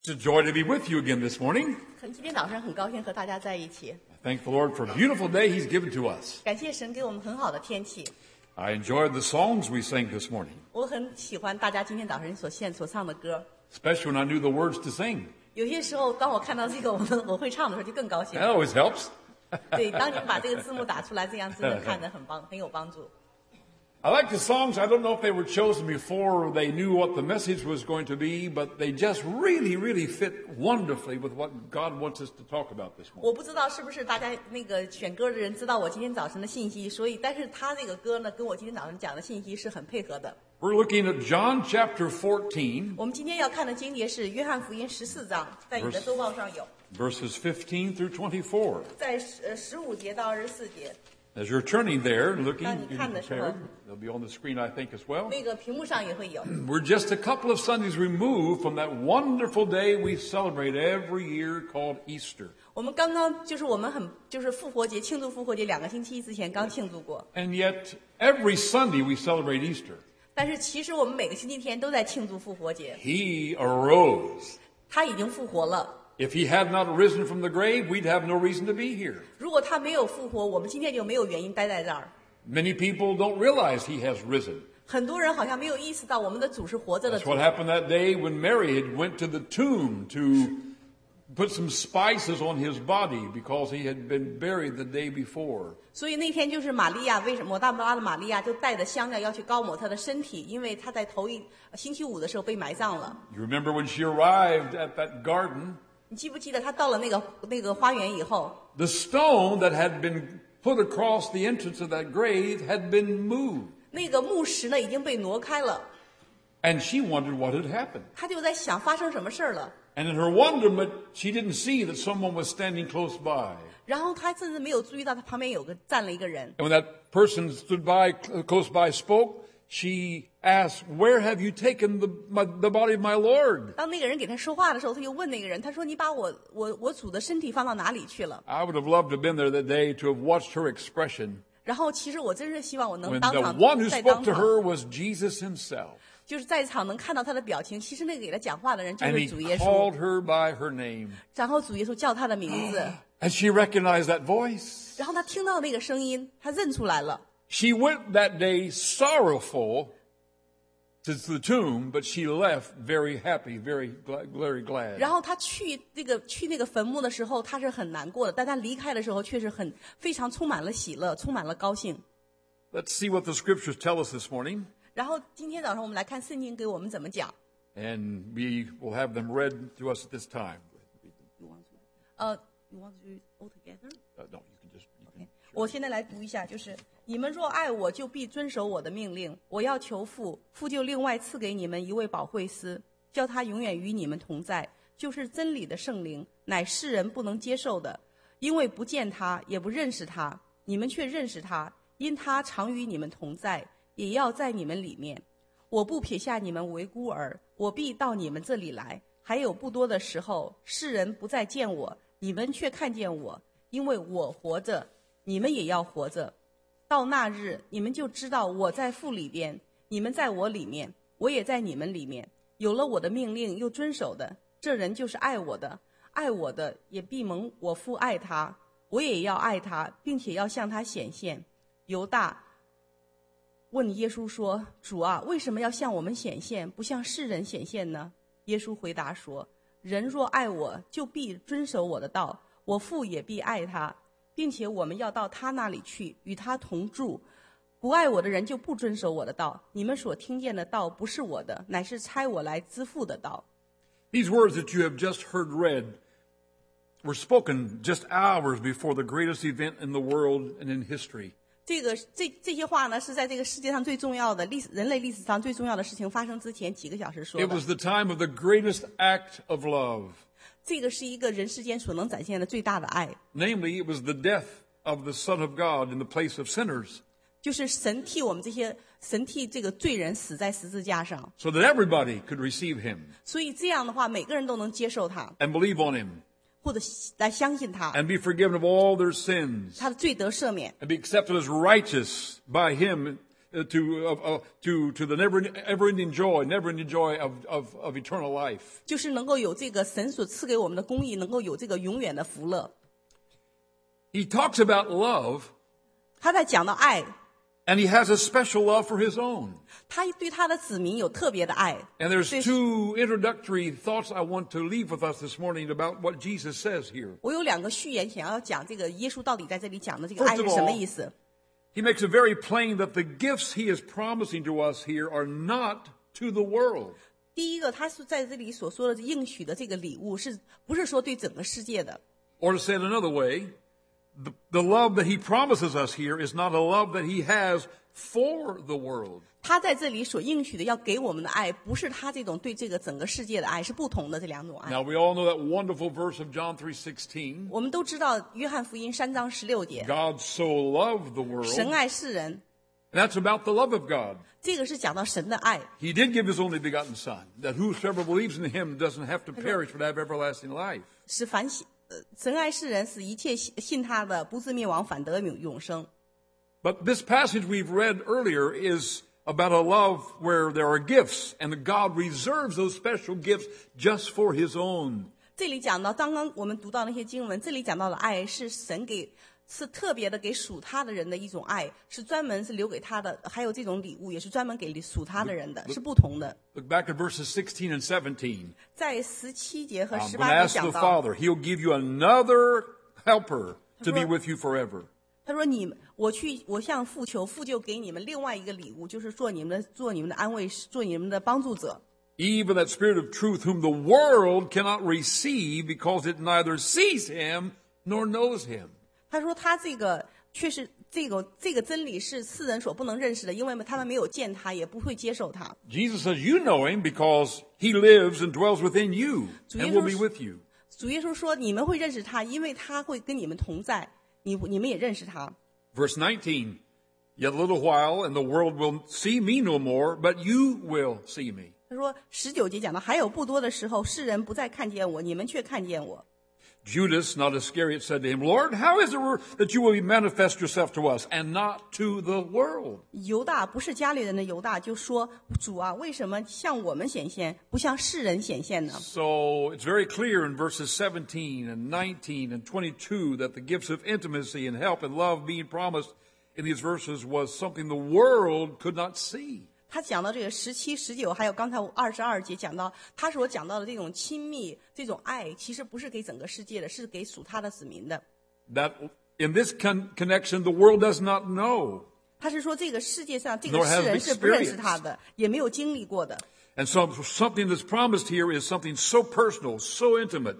It's a joy to be with you again this morning. 今天早上很高兴和大家在一起。 Thank the Lord for a beautiful day He's given to us. 感谢神给我们很好的天气。 I enjoyed the songs we sang this morning, 我很喜欢大家今天早晨所唱的歌。 especially when I knew the words to sing. 有些时候，当我看到这个我会唱的时候，就更高兴 That。always helps. 对，当你把这个字幕打出来，这样真的看得很有帮助。 I like the songs. I don't know if they were chosen before they knew what the message was going to be, but they just really, really fit wonderfully with what God wants us to talk about this morning. 我不知道是不是大家选歌的人知道我今天早晨的信息，但是他这个歌呢，跟我今天早上讲的信息是很配合的。 We're looking at John chapter 14, 我们今天要看的经节是约翰福音14章，在你的周报上有， verses 15 through 24. 在15节到24节。 As you're turning there and looking, 当你看的时候， they'll be on the screen, I think, as well. 那个屏幕上也会有。 We're just a couple of Sundays removed from that wonderful day we celebrate every year called Easter. 我们刚刚我们复活节庆祝复活节2个星期之前刚庆祝过， And yet, every Sunday we celebrate Easter. 但是其实我们每个星期天都在庆祝复活节。 He arose. 他已经复活了。 If he had not risen from the grave, we'd have no reason to be here. 如果他没有复活，我们今天就没有原因待在这儿。 Many people don't realize he has risen. 很多人好像没有意识到我们的主是活着的 That's 主。 what happened that day when Mary had went to the tomb to put some spices on his body because he had been buried the day before. 所以那天就是玛利亚，为什么抹大拉的玛利亚就带着香料要去膏抹她的身体，因为她在星期五的时候被埋葬了。 You remember when she arrived at that garden? 你记不记得她到了那个花园以后， The stone that had been put across the entrance of that grave had been moved. 那个木石呢已经被挪开了， And she wondered what had happened. 她就在想发生什么事儿了。 And in her wonderment, she didn't see that someone was standing close by. 然后她甚至没有注意到她旁边站了一个人。 And when that person stood by, close by, spoke, she asked, "Where have you taken the body of my Lord?" 当那个人给她说话的时候，她就问那个人，她说：“你把我主的身体放到哪里去了 I would have loved to have been there that day to have watched her expression.？” 然后其实我真是希望我能 When 当 the 场 one who 在 spoke 当 to 场， her was Jesus himself. 就是在场能看到她的表情。其实那个给她讲话的人就 And 是 he 主耶稣， called her by her name. 然后主耶稣叫她的名字， And she recognized that voice. 然后她听到那个声音，她认出来了。 She went that day sorrowful to the tomb, but she left very happy, very glad. 然后她去那个坟墓的时候，她是很难过的，但她离开的时候却是非常充满了喜乐，充满了高兴。 Let's see what the scriptures tell us this morning, 然后今天早上我们来看圣经给我们怎么讲。 and we will have them read to us at this time. You want to do it all together? No, you can just. You can. 我现在来读一下，就是你们若爱我，就必遵守我的命令。我要求父，父就另外赐给你们一位保惠师，叫他永远与你们同在，就是真理的圣灵，乃世人不能接受的，因为不见他，也不认识他。你们却认识他，因他常与你们同在，也要在你们里面。我不撇下你们为孤儿，我必到你们这里来。还有不多的时候，世人不再见我，你们却看见我，因为我活着，你们也要活着。到那日，你们就知道我在父里边，你们在我里面，我也在你们里面。有了我的命令又遵守的，这人就是爱我的。爱我的也必蒙我父爱他，我也要爱他，并且要向他显现。犹大问耶稣说：“主啊，为什么要向我们显现，不向世人显现呢？”耶稣回答说：“人若爱我，就必遵守我的道，我父也必爱他，并且我们要到他那里去，与他同住。不爱我的人就不遵守我的道。你们所听见的道不是我的，乃是差我来之父的道。” These words that you have just heard read were spoken just hours before the greatest event in the world and in history. 这些话呢，是在这个世界上最重要的人类历史上最重要的事情发生之前几个小时说 It 的。 was the time of the greatest act of love. 这个是一个人世间所能展现的最大的爱， Namely, it was the death of the Son of God in the place of sinners, 就是神替这个罪人死在十字架上， so that everybody could receive him 所以这样的话，每个人都能接受他， and believe on him 或者来相信他， and be forgiven of all their sins 他的罪得赦免， and be accepted as righteous by him to the never-ending joy of eternal life. 就是能够有这个神所赐给我们的公义，能够有这个永远的福乐。 He talks about love, 他在讲到爱， and he has a special love for his own. 他对他的子民有特别的爱。 And there's 对 two introductory thoughts I want to leave with us this morning about what Jesus says here. 我有2个序言想要讲这个耶稣到底在这里讲的这个 First 爱是 of 什么 all, 意思。 He makes it very plain that the gifts he is promising to us here are not to the world. 第一个，他是在这里所说的应许的这个礼物，是不是说对整个世界的？ Or to say it another way, the love that he promises us here is not a love that he has for the world. 他在这里所应许的要给我们的爱，不是他这种对这个整个世界的爱，是不同的这2种爱。 Now we all know that wonderful verse of John 3:16. 我们都知道约翰福音3章16节， God so loved the 神 world. 爱世人， That's about the love of God. 这个是讲到神的爱。 He did give his only begotten Son, that whosoever believes in him doesn't have to perish but have everlasting life. 使神爱世人，使一切信他的不至灭亡，反得永生。 But this passage we've read earlier is about a love where there are gifts, and God reserves those special gifts just for his own. 这里讲到刚刚我们读到那些经文，这里讲到的爱是神是特别的给属他的人的一种爱，是专门是留给他的，还有这种礼物也是专门给属他的人的，是不同的。 Look back at verses 16 and 17. 在17节和 I'm going to 18 ask 节 the 讲到， Father, he'll give you another helper to be with you forever. 他说我向父求，父就给你们另外一个礼物，就是做你们的安慰，做你们的帮助者。 Even that Spirit of truth whom the world cannot receive because it neither sees him nor knows him. 他说他这个却是这个真理是世人所不能认识的，因为他们没有见他，也不会接受他。 Jesus says you know him because he lives and dwells within you and will be with you. 主耶稣说你们会认识他，因为他会跟你们同在，你们也认识他。 Verse 19, yet a little while and the world will see me no more, but you will see me. 他说19节讲到还有不多的时候，世人不再看见我，你们却看见我。 Judas, not Iscariot, said to him, Lord, how is it that you will manifest yourself to us and not to the world? 犹大不是加利人的犹大就说：“主啊，为什么向我们显现，不向世人显现呢？” So it's very clear in verses 17 and 19 and 22 that the gifts of intimacy and help and love being promised in these verses was something the world could not see. 他讲到这个17、19，还有刚才22节讲到他所讲到的这种亲密、这种爱，其实不是给整个世界的，是给属他的子民的。 That in this connection, the world does not know. 他是说这个世界上这个世人是不认识他的，也没有经历过的。 And so something that's promised here is something so personal, so intimate,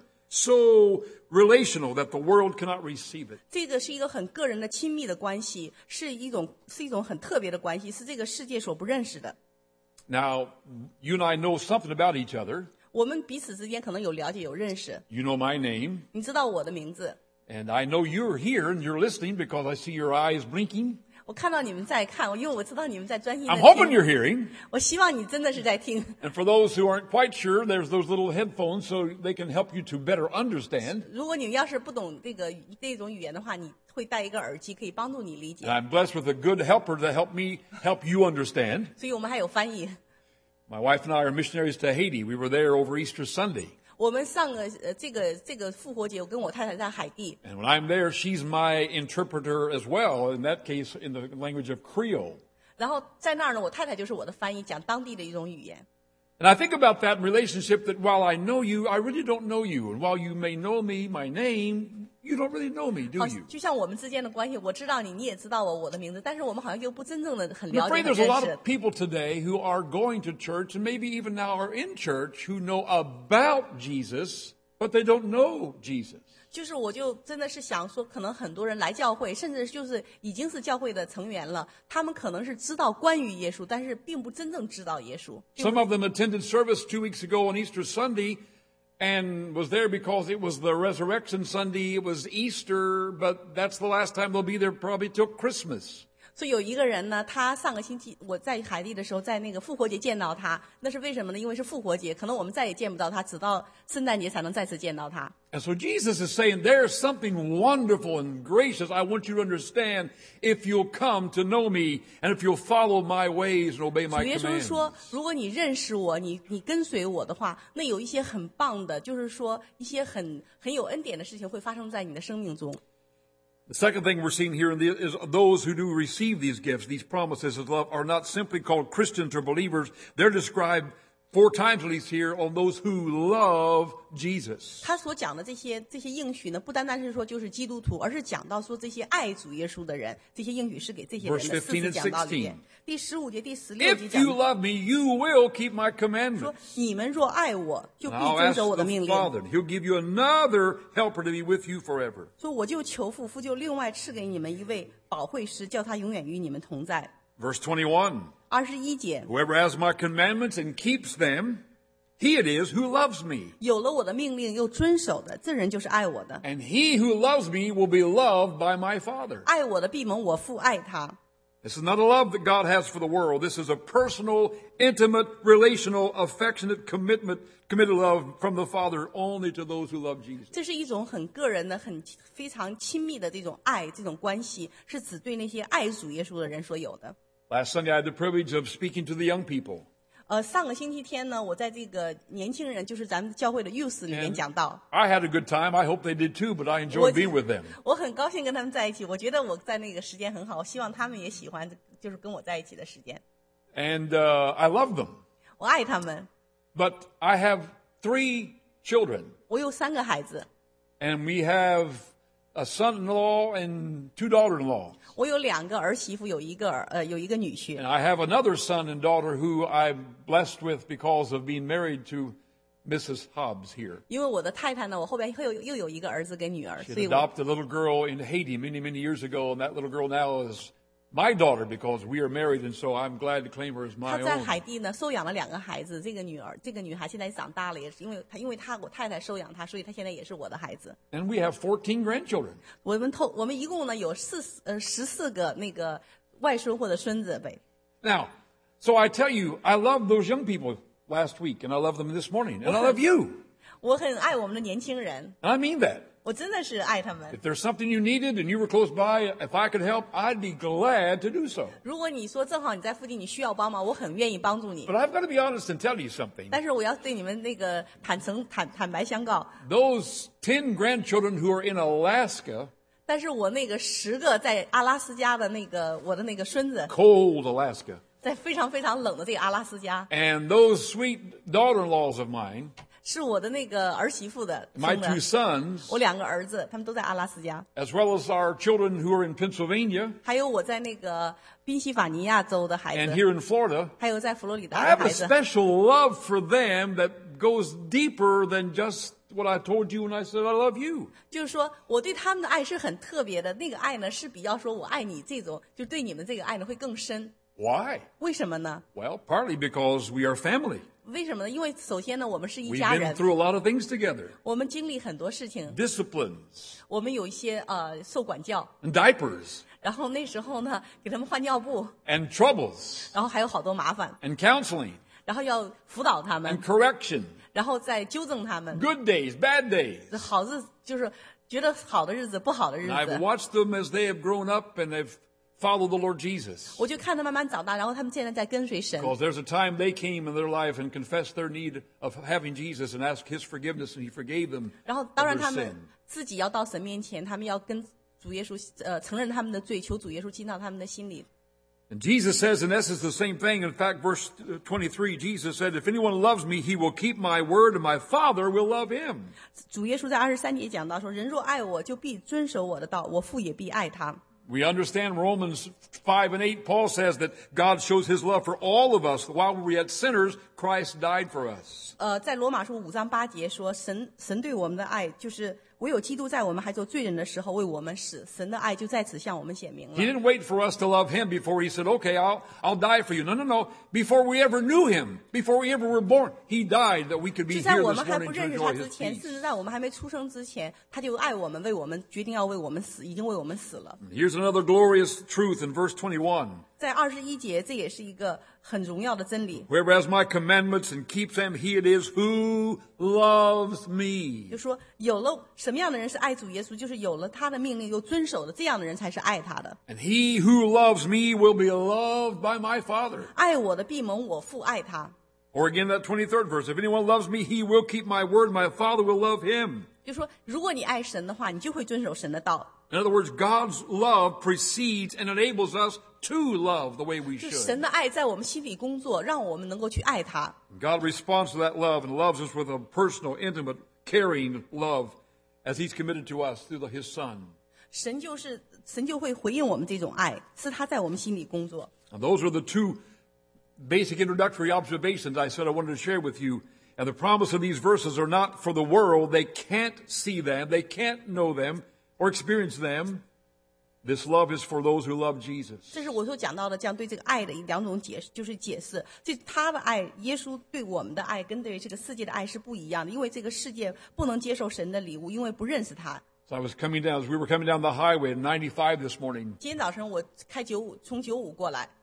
so relational that the world cannot receive it. 这个是一个很个人的亲密的关系，是一种很特别的关系，是这个世界所不认识的。 Now, you and I know something about each other. 我们彼此之间可能有了解、有认识。 You know my name. 你知道我的名字， And I know you're here and you're listening because I see your eyes blinking. 我看到你们在看，因为我知道你们在专心的 I'm hoping 听。 you're hearing. 我希望你真的是在听。 And for those who aren't quite sure, there's those little headphones so they can help you to better understand. 如果你们要是不懂这种语言的话，你会戴一个耳机，可以帮助你理解 And。I'm blessed with a good helper to help you understand. 所以我们还有翻译。 My wife and I are missionaries to Haiti. We were there over Easter Sunday. 我们上个这个复活节，我跟我太太在海地， And when I'm there, she's my interpreter as well, in that case, in the language of Creole. 然后在那儿呢，我太太就是我的翻译，讲当地的一种语言。 And I think about that relationship that while I know you, I really don't know you. And while you may know me, my name, you don't really know me, do 好， you? 就像我们之间的关系，我知道你，你也知道我的名字，但是我们好像就不真正的很 I'm 了解、 afraid 很 there's a 认 lot 识 of。people today who are going to church and maybe even now are in church who know about Jesus, but they don't know Jesus. 就是我就真的是想说，可能很多人来教会，甚至就是已经是教会的成员了，他们可能是知道关于耶稣，但是并不真正知道耶稣。 Some of them attended service 2 weeks ago on Easter Sunday and was there because it was the resurrection Sunday, it was Easter, but that's the last time they'll be there probably till Christmas. 所以有一个人呢，他上个星期我在海地的时候，在那个复活节见到他，那是为什么呢？因为是复活节，可能我们再也见不到他，直到圣诞节才能再次见到他。 And so Jesus is saying there's something wonderful and gracious I want you to understand if you'll come to know me and if you'll follow my ways and obey 主 my 耶稣 commands. 说，如果你认识我，你跟随我的话，那有一些很棒的，就是说一些很有恩典的事情会发生在你的生命中。 The second thing we're seeing here is those who do receive these gifts, these promises of love, are not simply called Christians or believers. They're described 4 times at least here on those who love Jesus. 他所讲的这些应许呢，不单单是说就是基督徒，而是讲到说这些爱主耶稣的人，这些应许是给这些人的。 Verse 15 4次讲道里面， and 第15节、第16节 If 讲 you love me, you will keep my 说 commandments.：“ 你们若爱我，就必 And I'll 遵 ask 守我的 the 命令。” Father, and He'll give you another helper to be with you forever. 说我就求父，父就另外赐给你们一位保惠师，叫他永远与你们同在。 Verse 21, 21节， Whoever has my commandments and keeps them, he it is who loves me. 有了我的命令又遵守的，这人就是爱我的。 And he who loves me will be loved by my Father. 爱我的必蒙我父爱他。 This is not a love that God has for the world. This is a personal, intimate, relational, affectionate committed love from the Father only to those who love Jesus. 这是一种很个人的、非常亲密的这种爱，这种关系是只对那些爱主耶稣的人所有的。 Last Sunday, I had the privilege of speaking to the young people. 上个星期天呢，我在这个年轻人，就是咱们教会的 youth 里面 And 讲到， I had a good time. I hope they did too, but I enjoyed being with them. 我很高兴跟他们在一起，我觉得我在那个时间很好，我希望他们也喜欢，就是跟我在一起的时间。 And I love them. 我爱他们， But I have 3 children. 我有3个孩子， And we have a son-in-law and 2 daughters-in-law. 我有2个儿媳妇，有一个女婿。 And I have another son and daughter who I'm blessed with because of being married to Mrs. Hobbs here. 因为我的太太呢，我后边又有一个儿子跟女儿， She 所以 had 我 adopted a little girl in Haiti many, many years ago, and that little girl now is my daughter because we are married, and so I'm glad to claim her as 她 my 在 own. 海地呢收养了2个孩子，这个女孩现在长大了，也是因为我太太收养她，所以她现在也是我的孩子。 And we have 14 grandchildren. 我们一共呢有14个那个外孙或者孙子辈。 Now, so I tell you, I love those young people last week, and I love them this morning, and I love you. 我很爱我们的年轻人， And I mean that. 我真的是爱他们。 If there's something you needed and you were close by, if I could help, I'd be glad to do so. 如果你说正好你在附近，你需要帮忙，我很愿意帮助你。 But I've got to be honest and tell you something. 但是我要对你们那个坦白相告， Those 10 grandchildren who are in Alaska, 但是我那个10个在阿拉斯加的我的那个孙子， cold Alaska, 在非常非常冷的这个阿拉斯加， and those sweet daughter-in-laws of mine, 是我的那个儿媳妇的 my 生 2 的。 sons, 我2个儿子，他们都在阿拉斯加， as well as our children who are in Pennsylvania 还有我在那个宾夕法尼亚州的孩 and 子， here in Florida, 还有在佛罗里 I 达 have 的 a 孩子。 special love for them that goes deeper than just what I told you when I said I love you. 就是说，我对他们的爱是很特别的，那个爱呢是比较说我爱你这种，就对你们这个爱呢会更深。 Why? 为什么呢？ Well, partly because we are family. 为什么呢？因为首先呢，我们是一 We've 家 been 人， through a lot of things together. 我们经历很多事情， Disciplines 我们有一些受管教， and diapers 然后那时候呢给他们换尿布， and troubles 然后还有好多麻烦， and counseling 然后要辅导他 and 们， correction. 然后再纠正他们。 Good days, bad days. 好日子就是觉得好的日子，不好的日 And I've 子， watched them as they have grown up and they've followed the Lord Jesus. 我就看他慢慢长大，然后他们现在在跟随神。 Because there's a time they came in their life and confessed their need of having Jesus and asked His forgiveness, and He forgave them 然后 of 当然 their 他们 sin. 自己要到神面前，他们要跟主耶稣承认他们的罪，求主耶稣进到他们的心里。 And Jesus says, in essence, the same thing. In fact, verse 23, Jesus said, if anyone loves me, he will keep my word, and my Father will love him. 主耶稣在23节讲到说：“人若爱我，就必遵守我的道，我父也必爱他。” We understand Romans 5 and 8, Paul says that God shows His love for all of us. While we were yet sinners, Christ died for us. 在罗马书5章8节说，神对我们的爱就是唯有基督在我们还做罪人的时候为我们死，神的爱就在此向我们显明 He 了。 didn't wait for us to love him before he said, okay, I'll die for you. No. Before we ever knew him, before we ever were born, he died that we could be 就在 here 我 this 们还 morning 不 to 认识他 enjoy 之 his 前， peace. 甚至在我们还没出生之前，他就爱我们，为我们决定要为我们死，已经为我们死了。 Here's another glorious truth in verse 21. 在21节，这也是一个很荣耀的真理， Whoever has my commandments and keeps them, he it is who loves me. 就说有了什么样的人是爱主耶稣，就是有了他的命令又遵守的，这样的人才是爱他的。 And he who loves me will be loved by my Father. 爱我的必蒙我父爱他。 Or again, that 23rd verse, if anyone loves me, he will keep my word, my Father will love him. 就说如果你爱神的话，你就会遵守神的道。 In other words, God's love precedes and enables us to love the way we 就 should. 神的爱在我们心里工作，让我们能够去爱他。 God responds to that love and loves us with a personal, intimate, caring love as he's committed to us through his Son. 神就会回应我们这种爱，是他在我们心里工作。 And those are the two basic introductory observations I said I wanted to share with you. And the promise of these verses are not for the world. They can't see them. They can't know them or experience them. This love is for those who love Jesus. 这是我所讲到的，这样对这个爱的两种解释，就是解释，这他的爱，耶稣对我们的爱跟对这个世界的爱是不一样的，因为这个世界不能接受神的礼物，因为不认识他。 So as we were coming down the highway at 95 this morning, 今天早晨我开95，从95过来，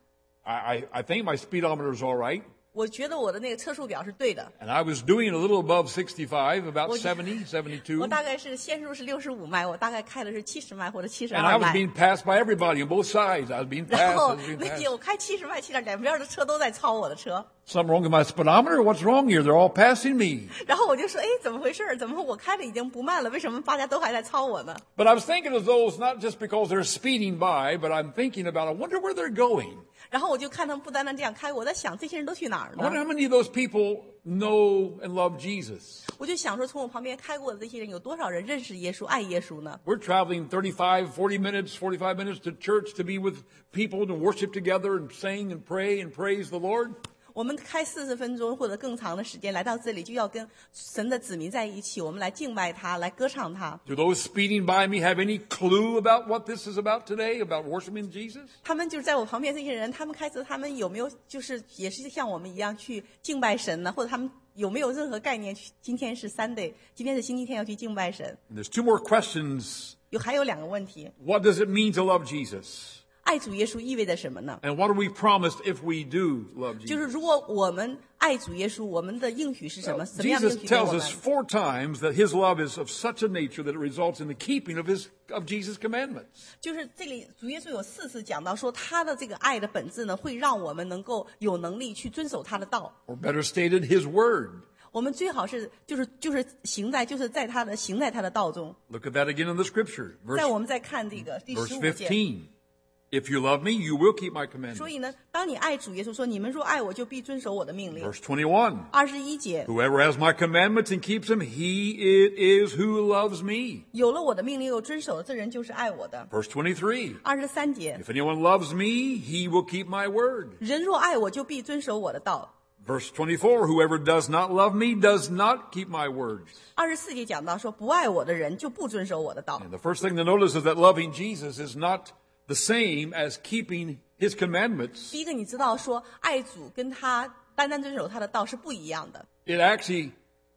I think my speedometer's all right. 我觉得我的那个测速表是对的， And I was doing a little above 65, about 70, 我 72. 大概是限速是65迈，我大概开的是70迈或者 And I 72 was 迈。 being passed by everybody on both sides. I was being 然 passed. 后 I was being 那 passed. 天我开70迈，70两边的车都在超我的车， Something wrong with my speedometer? What's wrong here? They're all passing me. 然后我就说，哎，怎么回事？怎么我开的已经不慢了，为什么大家都还在超我呢？ But I was thinking of those not just because they're speeding by, but I'm thinking about, I wonder where they're going. 然后我就看他们不单单这样开，我在想这些人都去哪儿 I wonder 呢？ how many of those people know and love Jesus. 我就想说，从我旁边开过的这些人，有多少人认识耶稣、爱耶稣呢？ We're traveling 45 minutes to church to be with people to worship together and sing and pray and praise the Lord. 我们开40分钟或者更长的时间来到这里，就要跟神的子民在一起，我们来敬拜他，来歌唱他。 Do those speeding by me have any clue about what this is about today, about worshiping Jesus? 他们就是在我旁边这些人，他们开车，他们有没有就是也是像我们一样去敬拜神呢？或者他们有没有任何概念？今天是 Sunday， 今天是星期天要去敬拜神。 And there's two more questions. 还有2个问题， What does it mean to love Jesus? 爱主耶稣意味着什么呢？ And what are we promised if we do love 就是 Jesus? 如果我们爱主耶稣，我们的应许是什么？什么样的 Jesus 应许给我 tells 们？ us 4 times that his love is of such a nature that it results in the keeping of Jesus' commandments. 就是这里主耶稣有4次讲到说，他的这个爱的本质呢，会让我们能够有能力去遵守他的道。 Or better stated, his word. 我们最好是行在他的道中。 Look at that again in the scripture. 在我们再看这个第 Verse 15节。 15. If you love me, you will keep my 所 commandments. 以呢，当你爱主耶稣说，你们若爱我，就必遵守我的命令。 Verse 21. 21节， Whoever has my commandments and keeps them, he it is who loves me. 有了我的命令又遵守了，这人就是爱我的。 Verse 23. 23节， If anyone loves me, he will keep my word. 人若爱我，就必遵守我的道。 Verse 24. Whoever does not love me does not keep my words. 24节讲到说，不爱我的人就不遵守我的道。 And the first thing to notice is that loving Jesus is not the same as keeping his commandments. 第一个，你知道说爱主跟他单单遵守他的道是不一样的。 It actually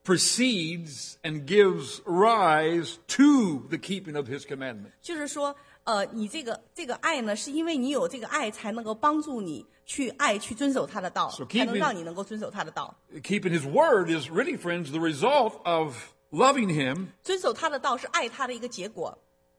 precedes and gives rise to the keeping of his commandments. 就是说，你这个爱呢，是因为你有这个爱，才能够帮助你去爱、去遵守他的道， So keeping- 才能让你能够遵守他的道。 Keeping his word is really, friends, the result of loving him. 遵守他的道是爱他的一个结果。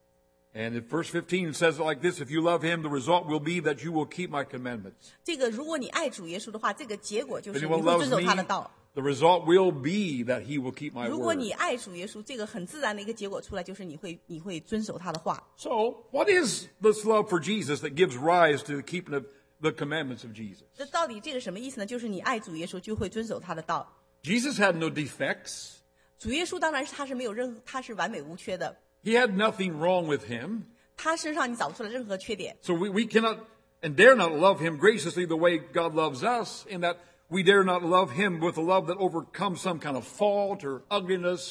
And in verse 15 it says it like this: If you love him, the result will be that you will keep my commandments. 这个，如果你爱主耶稣的话，这个结果就 If 是你 anyone 会 loves 遵守 me, 他的道。 the result will be that he will keep my 如果 word. 你爱主耶稣，这个很自然的一个结果出来，就是你会遵守他的话。 So, what is this love for Jesus that gives rise to the keeping of the commandments of Jesus? 这到底这个什么意思呢？就是你爱主耶稣，就会遵守他的道。 Jesus had no defects. 主耶稣当然是他是完美无缺的， He had nothing wrong with him. 他身上你找不出来任何缺点。 So we cannot and dare not love him graciously the way God loves us, in that we dare not love him with a love that overcomes some kind of fault or ugliness or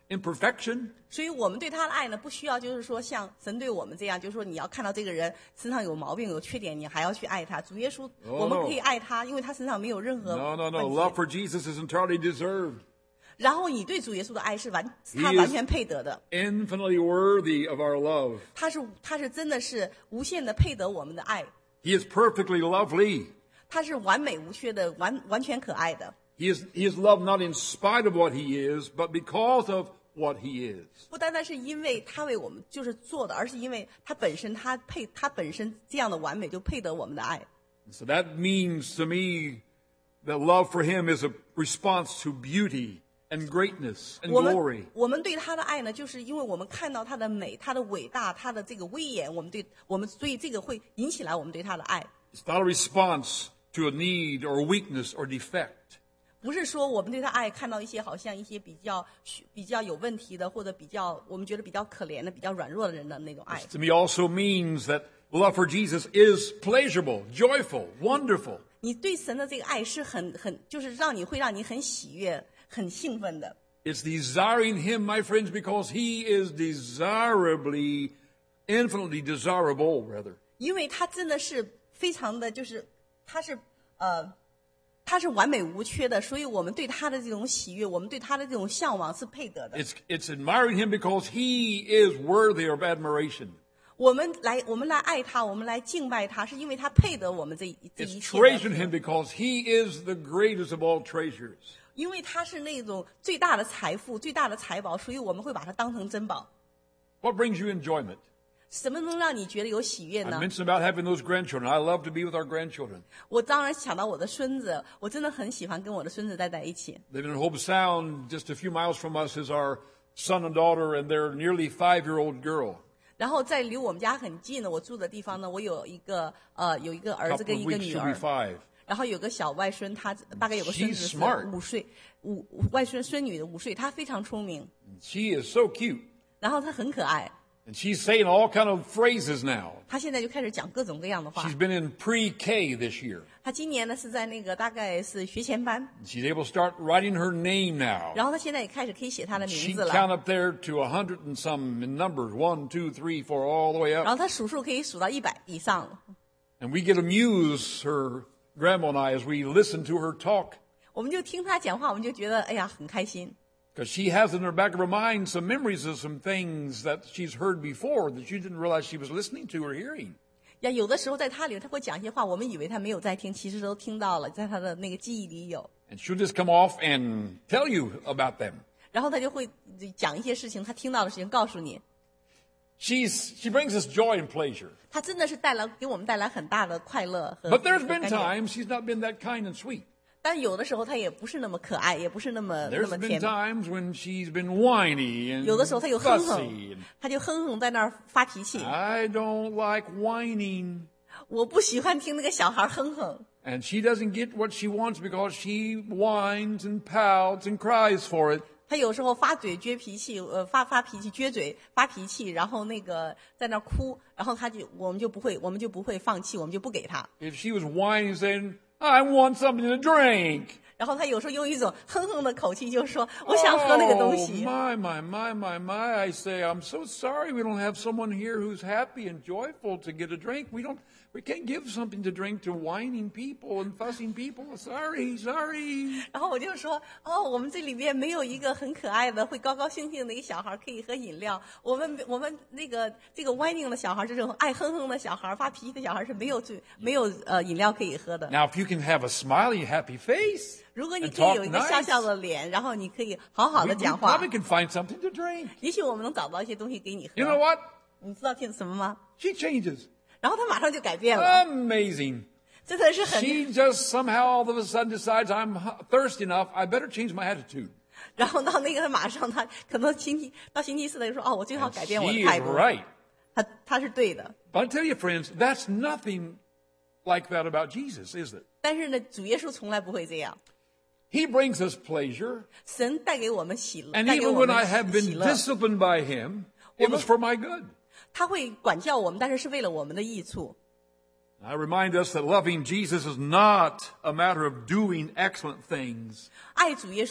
in perfection. 所以我们对他的爱呢，不需要就是说像神对我们这样，就是说你要看到这个人身上有毛病、有缺点，你还要去爱他。主耶稣，我们可以爱他，因为他身上没有任何 No. 问题。 Love for Jesus is entirely deserved. 然后你对主耶稣的爱是他 He 完 is 全配得的， infinitely worthy of our love. 他是真的是无限的配得我们的爱， He is perfectly lovely. 他是完美无缺的，完全可爱的。 He is loved not in spite of what he is, but because of what he is. 不单单是因为他为我们就是做的，而是因为他本身他本身这样的完美就配得我们的爱。 So that means to me that love for him is a response to beauty and greatness and 我们 glory. 我们对他的爱呢，就是因为我们看到他的美、他的伟大、他的这个威严，所以这个会引起来我们对他的爱。 It's not a response to a need or a weakness or defect. 不是说我们对他爱看到一些好像一些比较有问题的，或者我们觉得比较可怜的、比较软弱的人的那种爱。 To me also means that love for Jesus is pleasurable, joyful, wonderful. 你对神的这个爱是就是会让你很喜悦、很兴奋的。 It's desiring him, my friends, because he is desirably, infinitely desirable, rather. 因为他真的是非常的，就是他是完美无缺的，所以我们对他的这种喜悦，我们对他的这种向往是配得的。 It's admiring him because he is worthy of admiration. 我们来爱他，我们来敬拜他，是因为他配得我们这一 It's 切 treasuring 的。 him because he is the greatest of all treasures. 因为他是那种最大的财富、最大的财宝，所以我们会把它当成珍宝。 What brings you enjoyment? 什么能让你觉得有喜悦 I 呢？ mentioned about having those grandchildren. I love to be with our grandchildren. 我当然想到我的孙子，我真的很喜欢跟我的孙子待在一起。 Living in Hope Sound, just a few miles from us, is our son and daughter and their nearly 5-year-old girl. 然后在离我们家很近的我住的地方呢，我有一个儿 A 子 couple 跟 of 一个 weeks 女 she'll be 儿， 5. 然后有个小外孙，他大概有个孙子 She's 是 smart. 5岁，外孙女的5岁，她非常聪明， She is so cute. 然后她很可爱， And she's saying all kind of phrases now. 她现在就开始讲各种各样的话 She's。been in pre-K this year. 她今年呢是在那个大概是学前班， She's able to start writing her name now. 然后她现在也开始可以写她的 She 名 can 字 count 了， up there to 100 and some in numbers, 1, 2, 3, 4, all the way 然 up. 后她数数可以数到100以上了。 And we get amuse her grandma and I as we listen to her talk. 我们就听她讲话，我们就觉得哎呀很开心。 Because she has in the back of her mind some memories of some things that she's heard before that she didn't realize she was listening to or hearing. 呀，有的时候在她里，她会讲一些话，我们以为她没有在听，其实都听到了，在她的那个记忆里有。 And she'll just come off and tell you about them. 然后她就会讲一些事情，她听到的事情告诉你。 She brings us joy and pleasure. 她真的是给我们带来很大的快乐和 But there's 和 been 感觉。 times she's not been that kind and sweet. 但有的时候她也不是那么可爱，也不是那么 There's 甜 been 美。 times when she's been whiny and 有的时候她有哼 fussy. 哼，她就哼哼在那儿发脾气。 I don't like whining. 我不喜欢听那个小孩哼哼。 And she doesn't get what she wants because she whines and pouts and cries for it. 她有时候发嘴撅脾气，发脾气撅嘴发脾气，然后那个在那儿哭，然后我们就不会放弃，我们就不给她。 If she was whining saying, I want something to drink. 然后她有时候用一种哼哼的口气，就说我想喝那个东 Oh, 西。 my. I say, I'm so sorry we don't have someone here who's happy and joyful to get a drink. We can't give something to drink to whining people and fussing people. Sorry. 然后我就说，我们这里边没有一个很可爱的、会高高兴兴的一个小孩可以喝饮料。我们这个歪拧的小孩，这种爱哼哼的小孩、发脾气的小孩是没有饮料可以喝的。 Now, if you can have a smiling, happy face, 如果你 and 可以 talk 有一个笑 nice, 笑的脸，然后你可以好好 we 的讲话， probably can find something to drink. 也许我们能找到一些东西给你喝。 You know what? 你知道听什么吗？ She changes. 然后他马上就改变了， Amazing. 真的是很。 She just somehow all of a sudden decides I'm thirsty enough. I better change my attitude. 然后到那个马上他可能星期四的就说，我最好改变我 She 的 is 态度。 right. 他是对的。 But I tell you, friends, that's nothing like that about Jesus, is it? 但是呢，主耶稣从来不会这样。 He brings us pleasure. 神带给我们喜乐， And 带给 even 我 when 们 I have 喜 been 乐。 disciplined by him, it was for my good. 他会管教我们，但是是为了我们的益处。 I remind us that loving Jesus is not a matter of doing excellent things. 爱主耶稣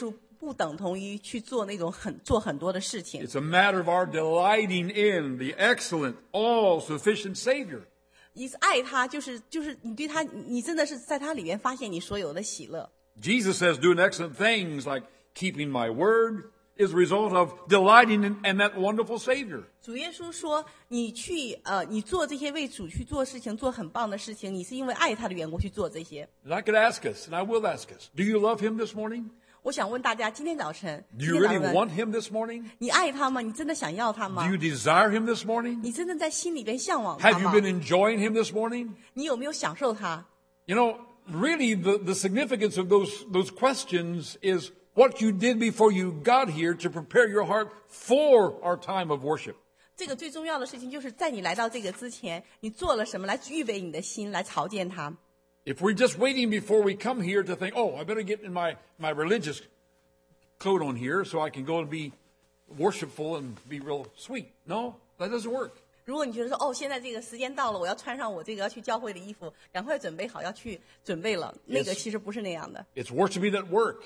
不等同于去做那种做很多的事情。 It's a matter of our delighting in the excellent, all-sufficient Savior. 你爱他，就是你对他，你真的是在他里面发现你所有的喜乐。 Jesus says doing excellent things like keeping my word is a result of delighting in that wonderful Savior. 主耶稣说，你做这些为主去做事情，做很棒的事情，你是因为爱他的缘故去做这些。 And I could ask us, and I will ask us, do you love him this morning? 我想问大家，今天早晨， Do you really want him this morning? 你爱他吗？你真的想要他 Do 吗？ you desire him this morning? 你真的在心里边向往他 Have you 吗？ been enjoying him this morning? 你有没有享受他？ You know, really the significance of those questions is what you did before you got here to prepare your heart for our time of worship. 这个最重要的事情就是在你来到这个之前，你做了什么来预备你的心来朝见他。 If we're just waiting before we come here to think, oh, I better get in my religious coat on here so I can go and be worshipful and be real sweet. No, that doesn't work. 如果你觉得说，哦，现在这个时间到了，我要穿上我这个要去教会的衣服，赶快准备好要去准备了，那个其实不是那样的。 It's worshiping at work,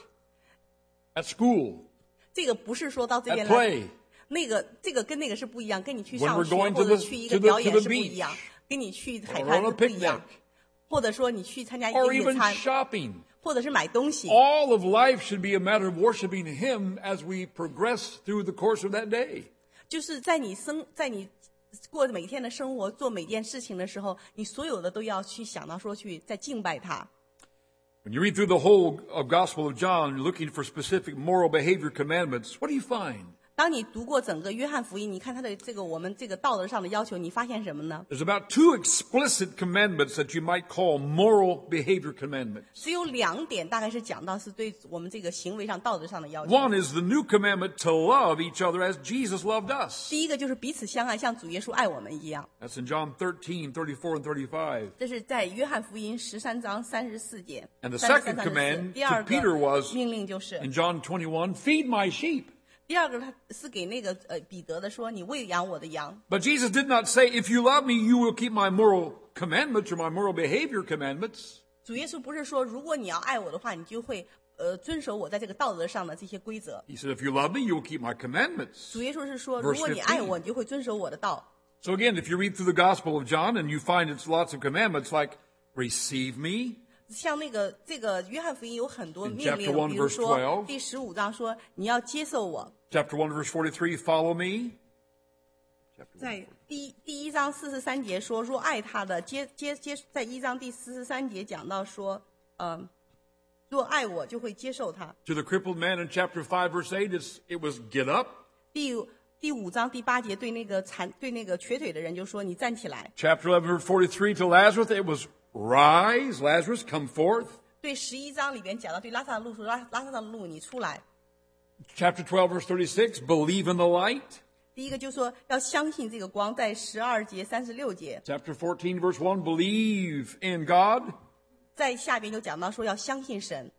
at school, 这个不是说到这 at 边来， play. 这个跟那个是不一样，跟你去 When 上 we're 学 going 或 to 者 the- 去一个 to the- 表演 to the 是不一样 beach. 跟你去海 Or 滩 on a 是不一样 picnic.， 或者说你去参加一个 Or 野 even 餐， shopping. 或者是买东西。 All of life should be a matter of worshiping him as we progress through the course of that day. 就是在你过每天的生活，做每件事情的时候，你所有的都要去想到说去在敬拜他。 When you read through the whole Gospel of John, looking for specific moral behavior commandments, what do you find? 当你读过整个约翰福音，你看他的我们这个道德上的要求，你发现什么呢？ There's about 2 explicit commandments that you might call moral behavior commandments. 只有2点，大概是讲到是对我们这个行为上、道德上的要求。 One is the new commandment to love each other as Jesus loved us. 第一个就是彼此相爱，像主耶稣爱我们一样。 That's in John 13, 34, and 35. 这是在约翰福音13章34节。 And the 33 second 34 command 第二 to Peter 个 was 命令就是， in John 21, feed my sheep. 第二个他是给那个彼得的说，你喂养我的羊。 But Jesus did not say, if you love me, you will keep my moral commandments or my moral behavior commandments. 主耶稣不是说，如果你要爱我的话，你就会遵守我在这个道德上的这些规则。 He said, if you love me, you will keep my commandments. 主耶稣是说， Verse 如果你爱我，你就会遵守我的道。 So again, if you read through the Gospel of John and you find it's lots of commandments like receive me, 像这个约翰福音有很多 In 命 chapter 令， 1, 比如 verse 说 12 第15章说你要接受我， chapter 1, verse 43, follow me. Chapter 1. 在第1章43节说，若爱他的，在1章第43节讲到说，若爱我就会接受他。 To the crippled man in chapter 5, verse 8, it was get up. 第5章第8节对那个瘸腿的人就说，你站起来。 Chapter 11, verse 43, to Lazarus, it was rise, Lazarus, come forth. 对11章里边讲到对拉萨路说，拉萨的路你出来。 Chapter 12, verse 36, believe in the light. 第一个就说要相信这个光，在12节36节， Chapter 14, verse 1, believe in God. 在下边就讲到说要相信神。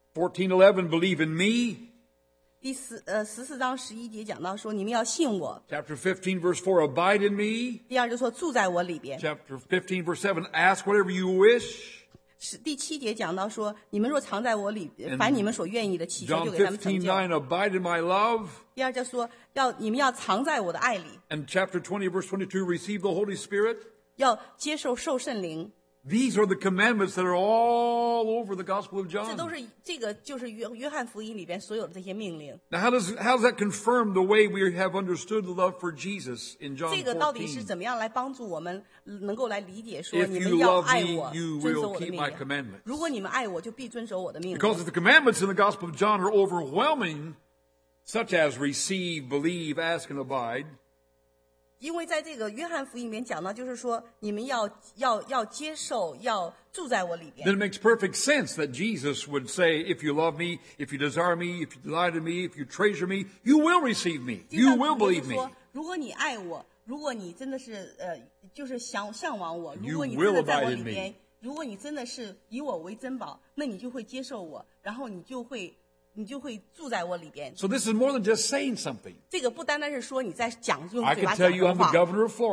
14:11, believe in me. 第14章11节讲到说你们要信我。 Chapter 15, verse 4, abide in me. 第二就说住在我里边。 Chapter 15, verse 7, ask whatever you wish. 第7节讲到说你们若藏在我里边，凡你们所愿意的祈求 John 就给他们成 15:9, 就。 abide in my love. 第二就说你们要藏在我的爱里， And chapter 20, verse 22, receive the Holy Spirit. 要接受受圣灵。 These are the commandments that are all over the Gospel of 这都 John. 是这个就是约翰福音里边所有的这些命令。 Now, how does that confirm the way we have understood the love for Jesus in John 这个到底是 14? 怎么样来帮助我们能够来理解说 If 你 you 们要 love 爱 me, 我， you 遵守 will 我的 keep 命 my 令。 commandments. 如果你们爱我，就必遵守我的命 Because 令。 if the commandments in the Gospel of John are overwhelming, such as receive, believe, ask, and abide, 因为在这个约翰福音里面讲到，就是说你们要接受，要住在我里边。 then it makes perfect sense that Jesus would say, if you love me, if you desire me, if you delight in me, if you treasure me, you will receive me. 就 You 像 will 主耶 believe 稣 me. 说，如果你爱我，如果你真的是就是向往我， You 如果你 will 真的在我 abide 里 in 边，如果你真的是以我为珍宝，那你就会接受我，然后你就会住在我里边。 So this is more than just saying something. 这个不单单是说你在用 I 嘴巴 can tell 讲 you 的 I'm the 话。 governor of Florida.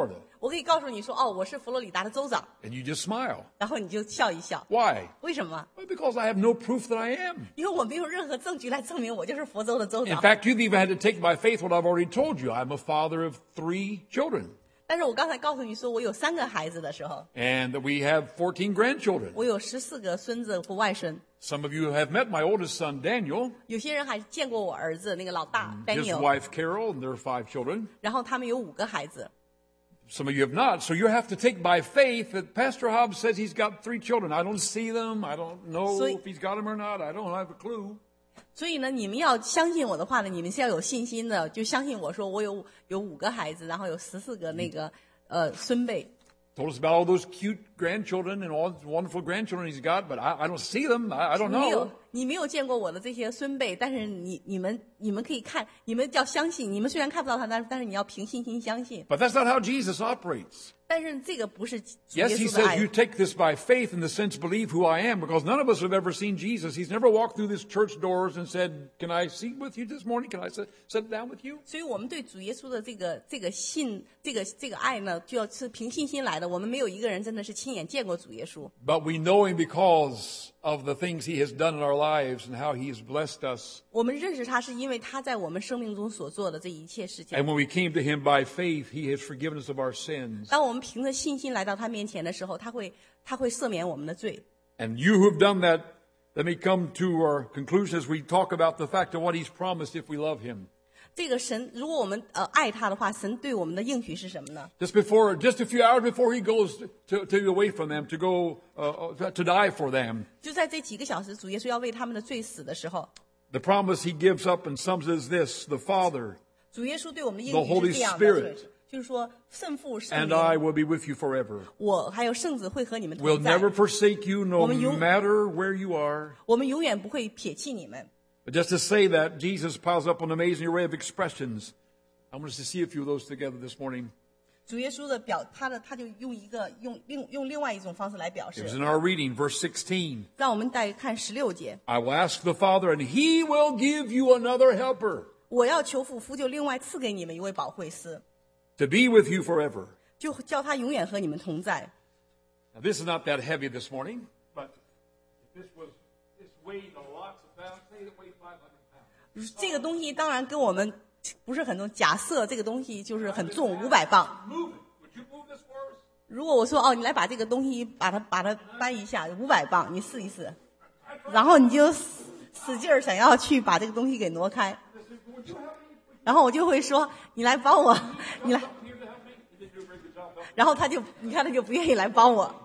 我可以告诉你说，哦，我是佛罗里达的州长， And you just smile. 然后你就笑一笑。 Why? 为什么？ Well, because I have no proof that I am. 因为我没有任何证据来证明我就是佛州的州 In 长。 fact, you've even had to take by faith what I've already told you. I'm a father of 3 children. 但是我刚才告诉你说，我有3个孩子的时候， And that we have 14 grandchildren. 我有14个孙子和外孙。 Some of you have met my oldest son, Daniel, 有些人还见过我儿子那个老大 his Daniel， wife, Carol, and their 5 children. 然后他们有5个孩子。 Some of you have not. So you have to take by faith that Pastor Hobbs says he's got 3 children. I don't see them. I don't know So- if he's got them or not. I don't have a clue. 所以呢，你们要相信我的话呢，你们是要有信心的，就相信我说我有5个孩子，然后有14个那个孙辈。 Told us about all those cute grandchildren and all the wonderful grandchildren he's got, but I don't see them. I don't 你没有 know. 见过我的这些孙辈，但是你们可以看，你们要相信，你们虽然看不到他，但是你要凭信心相信。 But that's not how Jesus operates. 但是这个不是主耶 Yes, he 稣的 says 爱 you。take this by faith in the sense believe who I am, because none of us have ever seen Jesus. He's never walked through this church doors and said, "Can I sit with you this morning? Can I sit down with you?" 所以我们对主耶稣的这个信，这个爱呢，就要是凭信心来的。我们没有一个人真的是亲眼见过主耶稣， But we know him because of the things he has done in our lives and how he has blessed us. 我们认识他是因为他在我们生命中所做的这一切事情。 And when we came to him by faith, he has forgiven us of our sins. 当我们凭着信心来到他面前的时候，他会赦免我们的罪。 And you who have done that, let me come to our conclusion as we talk about the fact of what he's promised if we love him. 这个神，如果我们爱他的话，神对我们的应许是什么呢？ Just a few hours before he goes to away from them, to go to die for them, 就在这几个小时，主耶稣要为他们的罪死的时候， the promise he gives up and sums it as this: the Father 主耶稣对我们的应 The 许 Holy 是这样的， Spirit 就是说圣父、圣 and I 灵， will be with you forever. 我还有圣子会和你们 We'll 同在， never forsake you, no 我们永- matter where you are. 我们永远不会撇弃你们。 But just to say that, Jesus piles up an amazing array of expressions. I want us to see a few of those together this morning. 主耶稣的他就用另外一种方式来表 It was 示。 in our reading, verse 16. 让我们再看16节， I will ask the Father, and he will give you another helper 我要求父父就另外赐给你们一位保惠师， to be with you forever. 就叫他永远和你们同在。 Now, this is not that heavy this morning, but if this weighed a lot of pounds, say it weighed 500 pounds. 这个东西当然跟我们不是很重，假设这个东西就是很重，500磅。 Move it. Would you move this for us? 如果我说哦，你来把这个东西把它搬一下，500磅，你试一试，然后你就使劲儿想要去把这个东西给挪开，然后我就会说你来帮我，你来，然后你看他就不愿意来帮我，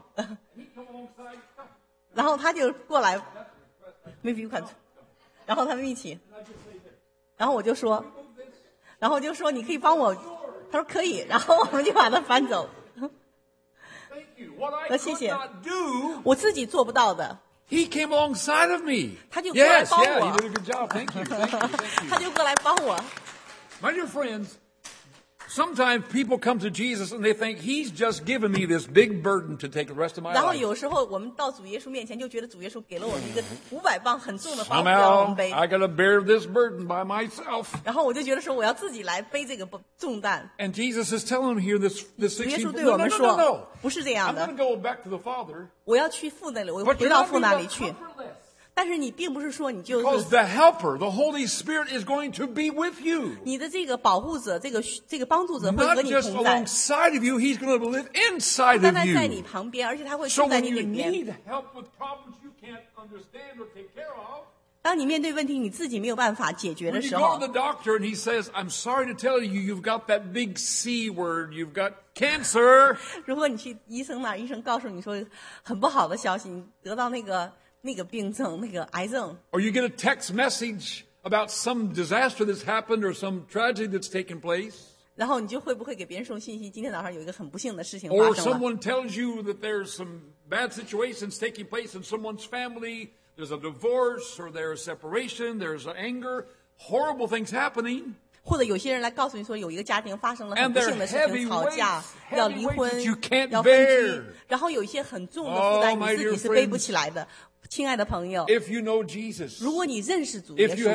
然后他就过来，maybe you can，然后他们一起，然后我就说你可以帮我，他说可以，然后我们就把它搬走。 Thank you. What I 那 could 谢谢。 not do, 我自己做不到的， he came alongside of me. 他就过来 Yes, 帮 yeah, 我 he did a good job. Thank you. Thank you. Thank 他 you. 就过来帮我。 My dear friends, sometimes people come to Jesus and they think he's just given me this big burden to take the rest of my 然后 life. 有时候我们到主耶稣面前，就觉得主耶稣给了我们一个500磅很重的包袱让我 Somehow 们背， I got to bear this burden by myself. 然后我就觉得说我要自己来背这个重担。 And Jesus is telling him here, this 主耶 16, 稣对 no, 我 no, 们 no, 说 no, no. 不是这样 I'm 的 going to，go back to the Father. 我要去父那里，我 But 回 you're 到 not 父 being 那里 left 去。 comfortless. 但是你并不是说你就 Because 是 the helper, the Holy Spirit is going to be with you. 你的这个保护者，这个帮助者会 Not 和你 just 同在， alongside of you, he's going to live inside 不单 of 单在你 you. 旁边，而且他会 So 住在 when 你 you 里面。 need help with problems you can't understand or take care of, 当你面对问题你自己没有办法解决的 when you 时 go 候 to，the doctor and he says, I'm sorry to tell you, you've got that big C word, you've got cancer. 如果你去医生那儿，医生告诉你说很不好的消息，你得到那个病症，那个癌症， Or you get a text message about some disaster that's happened or some tragedy that's taken place. 然后你就会不会给别人送信息？今天早上有一个很不幸的事情发 Or 生了， someone tells you that there's some bad situations taking place in someone's family. There's a divorce or there's separation. There's anger. Horrible things happening. 或者有些人来告诉你说有一个家庭发生了很 And 不 they're 幸的事 heavy 情，吵架 weights, 要 heavy 离 weights 婚 that you can't 要分 bear. 居，然后有一些很重的负 Oh, 担， my 你自己 dear 是背不 friends. 起来的。亲爱的朋友， If you know Jesus, 如果你认识主耶 if you 稣 have，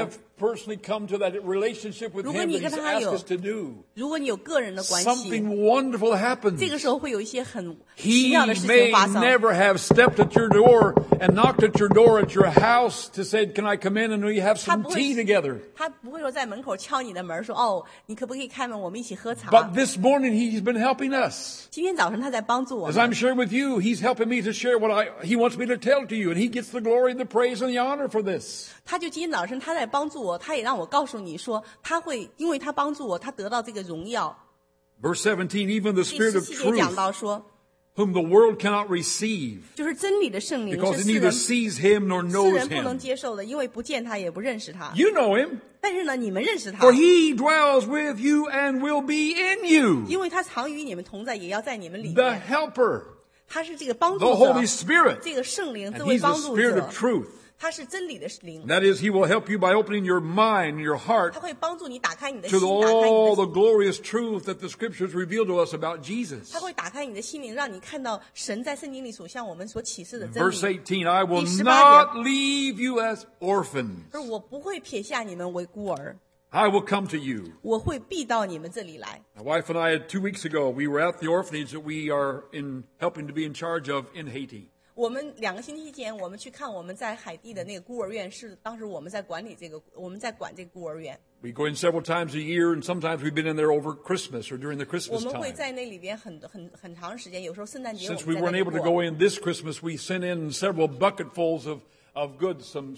personally come to that relationship with 如果 Him 你 that 跟 He's 他 asked 有 us to do, 如果你有个人的关系， something wonderful 这个 happens. 时候会有一些很奇 He 妙的事 may 情发生。 never have stepped at your door and knocked at your door at your house to say, can I come in and we have some 他不会- tea together? 他不会说在门口敲你的门说：“哦，你可不可以开门？我们一起喝茶。” But this morning He's been helping us. 今天早晨他在帮助我 As 们 I'm sharing with you, He's helping me to share what He wants me to tell to you, and He gets the glory, the praise, and the honor for this. 他就今天早晨他在帮助我，他也让我告诉你说，他会因为他帮助我，他得到这个荣耀。 Verse 17, even the 第 Spirit of 17节讲 truth, 到说， whom the world cannot receive, 就是真理的圣灵 because 是 it 世 neither 人 sees Him nor 世 knows 人不能 Him. 接受的，因为不见他也不认识他。 You know Him, 但是呢，你们认识他 for，He dwells with you and will be in you. 因为他常与你们同在，也要在你们里 The 面。 Helper, 他是这个帮助 the 者 Holy，Spirit, 这个圣灵， and 这位 He's the 帮助 Spirit 者 of，truth. 他是真理的灵， That is, He will help you by opening your mind, your heart, 他会帮助你打开你的 to 心，打开 all 你 the 的， glorious truth that the Scriptures reveal to us about Jesus. 他会打开你的心灵，让你看到神在圣经里所向我们所启示的真 Verse 理。 18, I will 第18 not leave you as orphans. 就是我不会撇下你们为孤儿， I will come to you. 我会必到你们这里来。 My wife and I, 2 weeks ago, we were at the orphanage that we are helping to be in charge of in Haiti. 我们2个星期前，我们去看我们在海地的那个孤儿院，是当时我们在管理这个，我们在管这个孤儿院。 We go in several times a year, and sometimes we've been in there over Christmas or during the 我 Christmas 们会 time. 在那里边很长时间，有时候圣诞节我 Since 们 we 在 weren't 那里 able to 过。 go in this Christmas, we sent in several bucketfuls of goods, some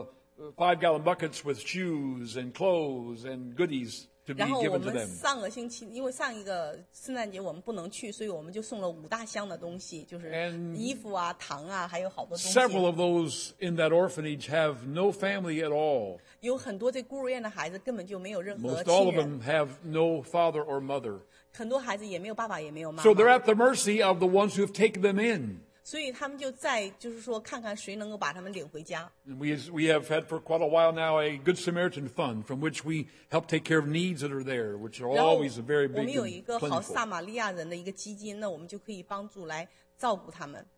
5-gallon buckets with shoes and clothes and goodies to be 然后我 given to 们 them. 上个星期，因为上一个圣诞节我们不能去，所以我们就送了5大箱的东西，就是 And 衣服啊、糖啊，还有好多东西。 Several of those in that orphanage have no family at all. 有很多这孤儿院的孩子根本就没有任何 Most all 亲 of 人， them have no father or mother. 很多孩子也没有爸爸，也没有妈 So they're 妈， at the mercy of the ones who have taken them in. 所以他们就在就是说看看谁能够把他们领回家。 And we have had for quite a while now a Good Samaritan Fund from which we help take care of needs that are there, which are 然后 always very 我 big 们有一 and 个好撒 plentiful. 玛利亚人的一个基金，那我们就可以帮助来照顾他们。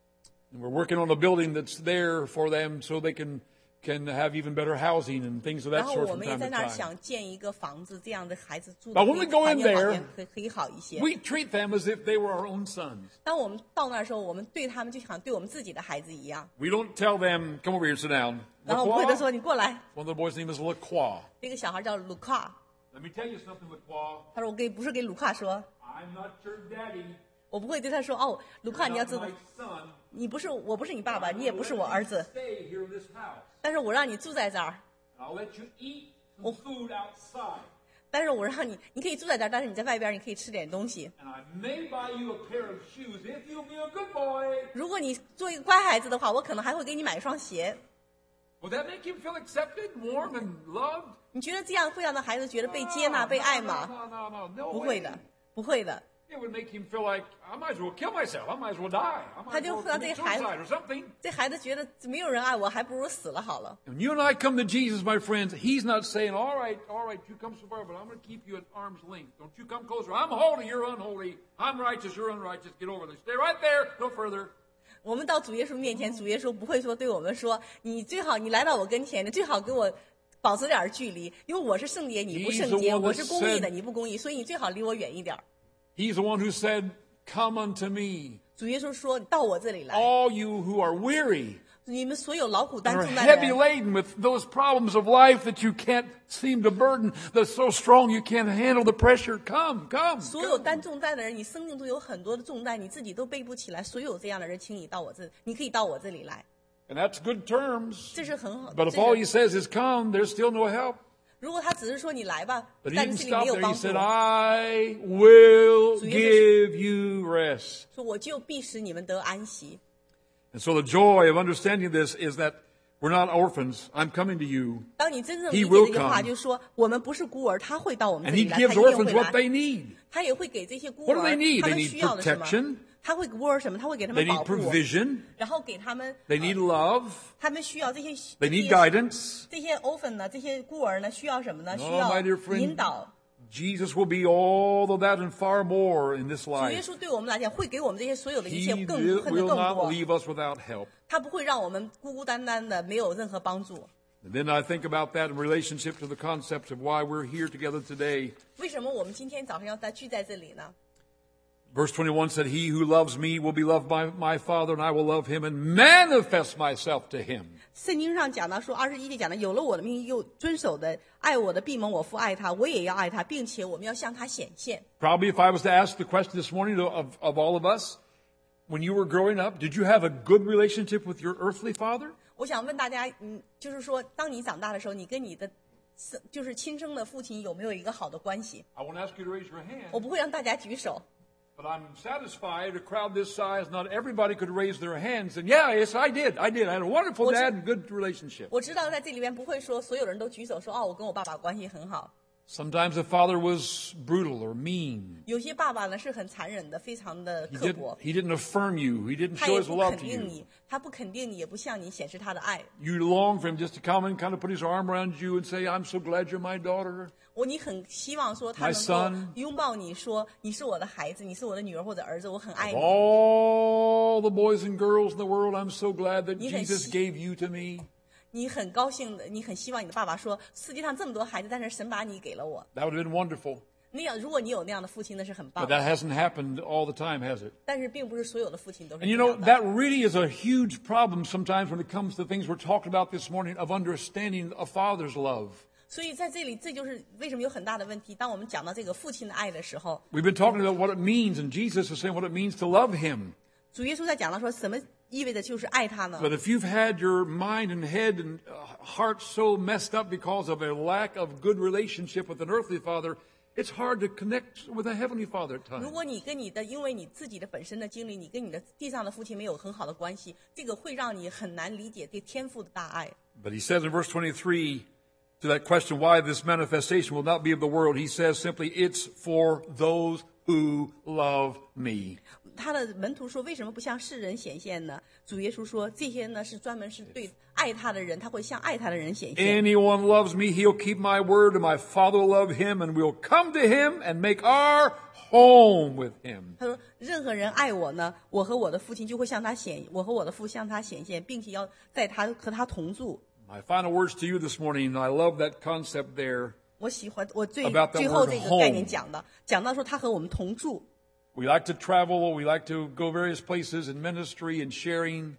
And we're working on a building that's there for them so they can have even better housing and things of 然 that 后 sort 我 from 们也 time 在 to 那儿 time. 想建一个房子，这样的孩子住 But 的 when we go 环 in 境 there, 可以好一些。 We treat them as if they were our own sons. 当我们到那儿的时候，我们对他们就像对我们自己的孩子一样。 We don't tell them, come over here and sit down. 然后我们会 LaCroix? 说：“你过来。 One of the boys' name is LaCroix. ” 那个小孩叫卢卡， Let me tell you something, LaCroix. 他说：“不是给卢卡说， I'm not your daddy. 我不会对他说哦，卢卡， You're 你要 not 知道， my son. 我不是你爸爸，你也不是我儿子， Stay here in this house. 但是我让你住在这儿， I'll let you eat some food outside. 但是我让你可以住在这儿，但是你在外边你可以吃点东西。 And I may buy you a pair of shoes if you'll be a good boy. 如果你做一个乖孩子的话，我可能还会给你买一双鞋。 Will that make him feel accepted, warm, and loved? 你觉得这样会让那孩子觉得被接纳、被爱吗？ No 不 way. 会的，不会的。 It would make him feel like, I might as well kill myself. I might as well die. I might 他 as 就 well 会让这 commit 个孩子 suicide or something. 这孩子觉得没有人爱我，还不如死了好了。 When you and I come to Jesus, my friends, He's not saying, all right, you come so far, but I'm going to keep you at arm's length. Don't you come closer. I'm holy, you're unholy. I'm righteous, you're unrighteous. Get over there. Stay right there. No further. 我们到主耶稣面前，主耶稣不会说对我们说：“你最好你来到我跟前，你最好跟我保持点距离，因为我是圣洁，你不圣洁； He's the one that 我是公义的， said- 你不公义，所以你最好离我远一点。” He's the one who said, come unto me, 主耶稣说：“到我这里来， all you who are weary 你们所有劳苦担 and are 重担的 heavy 人， laden with those problems of life that you can't seem to burden, that's so strong you can't handle the pressure. Come. 所有担重担的人，你生命中有很多的重担，你自己都背不起来。所有这样的人，请你到我这，你可以到我这里来， And that's good terms. 这是很好。 But if 这 all 是 he says is come, there's still no help. 如果他只是说你来吧， But he 但 didn't 是这里没 stop 有 there. 帮 He 助。 said, I will 主耶稣 give you rest. 说我就必使你们得安息。 And so the joy of understanding this is that we're not orphans. I'm coming to you. 当你真正 He 理解 will 这句话， come. 就是说我们不是孤儿，他会到我们 And 这 he 里来，他 gives 一定 orphans 会 what 来， they need. 他也会给这些孤 What do 儿 they need? 他 They 们 need 需要的什么 protection.？ 他会孤儿什么？他会给他 They 们保 need 护， provision. 然后给他们 They need love. 他们需要这些 They need 这些 guidance. 这些 orphan 呢，这些孤儿呢，需要什么呢？需 Oh, 要 my dear friend, 引导。 Jesus will be all of that and far more in this 主耶 life. 稣对我们来讲，会给我们这些所有的一 He 切更 will 更更 not 多。 leave us without help. 他不会让我们孤孤单单的，没有任何帮助。 And then I think about that in relationship to the concept of why we're here together today. 为什么我们今天早上要聚在这里呢？ Verse 21 said, He who loves me will be loved by my Father, and I will love him and manifest myself to him. 圣经上讲到说，21节讲的，有了我的命又遵守的，爱我的必蒙我父爱他，我也要爱他，并且我们要向他显现。 Probably if I was to ask the question this morning of all of us, when you were growing up, did you have a good relationship with your earthly father? 我想问大家，就是说，当你长大的时候，你跟你的就是亲生的父亲有没有一个好的关系？ I won't ask you to raise your hand, 我不会让大家举手。 but I'm satisfied a crowd this size, not everybody could raise their hands. And yeah, yes, I did. I had a wonderful dad and good relationship. 我知道在这里边不会说所有人都举手说，哦，我跟我爸爸关系很好。 Sometimes the father was brutal or mean. 有些爸爸呢是很残忍的，非常的刻薄。 He didn't affirm you. He didn't 他 show 也 his 不 love 肯 to 定 you. 你，他不肯定你，也不向你显示他的爱。 You long for him just to come and kind of put his arm around you and say, I'm so glad you're my daughter. 你很希望说他 My 能 son. 够拥抱你说你是我的孩子，你是我的女儿或者儿子，我很爱 Of 你。 all the boys and girls in the world, I'm so glad that You can Jesus see- gave you to me. 你很高兴的，你很希望你的爸爸说，世界上这么多孩子，但是神把你给了我。 That would have been wonderful. 那样，如果你有那样的父亲，那是很棒 But 的。 that hasn't happened all the time, has it? 但是并不是所有的父亲都是 And 这 you know, 样的。 that really is a huge problem sometimes when it comes to things we're talking about this morning of understanding a father's love. 所以在这里，这就是为什么有很大的问题。当我们讲到这个父亲的爱的时候， We've been talking about what it means, and Jesus is saying what it means to love him. 主耶稣在讲到说什么意味着就是爱他呢？ But if you've had your mind and head and heart so messed up because of a lack of good relationship with an earthly father, it's hard to connect with a heavenly father at 如 times. 果你跟你的，因为你自己的本身的经历，你跟你的地上的父亲没有很好的关系，这个会让你很难理解对天父的大爱。 But he says in verse 23, to that question, why this manifestation will not be of the world, he says simply, it's for those who love me. 他的门徒说：“为什么不向世人显现呢？”主耶稣说：“这些呢是专门是对爱他的人，他会向爱他的人显现。 Anyone loves me, he'll keep my word, and my Father will love him, and we'll come to him and make our home with him. 他说：“任何人爱我呢，我和我的父亲就会向他显，我和我的父向他显现，并且要在他和他同住。” My final words to you this morning, and I love that concept there. 我喜欢我 About the 最后 word 这个概念 home. 讲到说他和我们同住。 We like to travel, we like to go various places in ministry and sharing,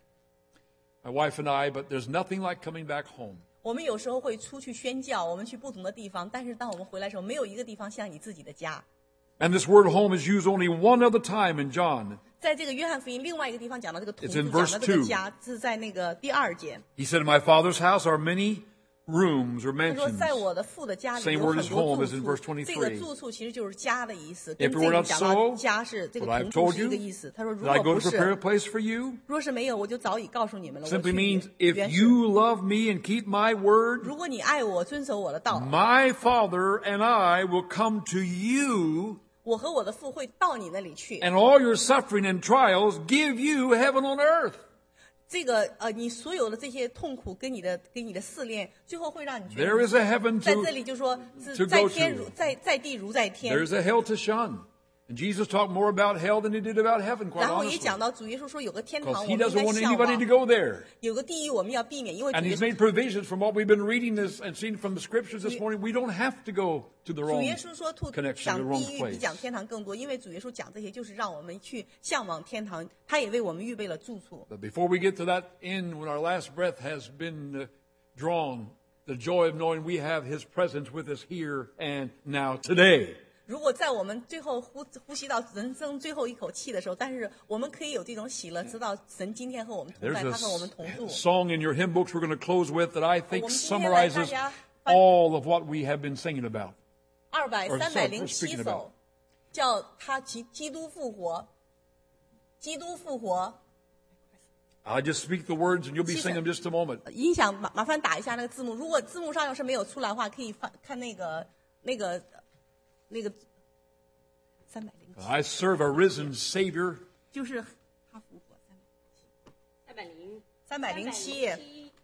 my wife and I, but there's nothing like coming back home. 我们有时候会出去宣教，我们去不同的地方，但是当我们回来的时候，没有一个地方像你自己的家。 And this word home is used only one other time in John. 在这个约翰福音另外一个地方讲到这个同 It's 住， in 讲 verse 到这个 2. 家，是在那个第2节。 He said, in my Father's house are many rooms or 他说， mansions. 在我的父的家里 Same 有 word 很 as 多 home 住 as in 处 verse 23. 这个住处其实就是家的意思， If 跟 it 这 were 里 not 讲到 so, 家是这 what 个 I've 同住 told 是一个 you, 意思。他说，如 Did I 果 go 不 to prepare a 是， place for you? 若是没有，我就早已告诉你们了。我 Simply 去 means 原 if 是 you love me and keep my word, 如果你爱我，遵守我的道， my Father and I will come to you, 我和我的父会到你那里去。 and all your suffering and trials give you heaven on earth. 这个你所有的这些痛苦跟你的试炼，最后会让你觉 There 得 is a heaven 在这 to, 里就说 to 是在 go 天 to. 如在地如在天。 there's a hell to shun. And Jesus talked more about hell than he did about heaven, quite 然后也 honestly. 讲到主耶稣说有个天 Because 堂，我 he 们应 doesn't 该 want 向 anybody to 往； go there. 有个地狱我们要避免，因为主 And 耶 he's 稣 made provisions from what we've been reading this and seeing from the scriptures this morning. We don't have to go to the 主 wrong 耶稣说 connection, the 讲 wrong 地狱比 place. 讲天堂更多，因为主耶稣讲这些就是让我们去向往天堂，他也为我们预备了住处。 But before we get to that end, when our last breath has been drawn, the joy of knowing we have his presence with us here and now today. 如果在我们最后呼吸到人生最后一口气的时候，但是我们可以有这种喜乐，知道神今天和我们同 There's 在， a 他和我们同住。 song in your hymn books we're going to close with that I think 我们今天来大 summarizes 家 all of what we have been singing about. 307首，叫他基督复活，基督复活。 I'll just speak the words and you'll be singing them just a moment. 音响麻烦打一下那个字幕，如果字幕上要是没有出来的话，可以看那个307， I serve a risen Savior. 就是他复活 307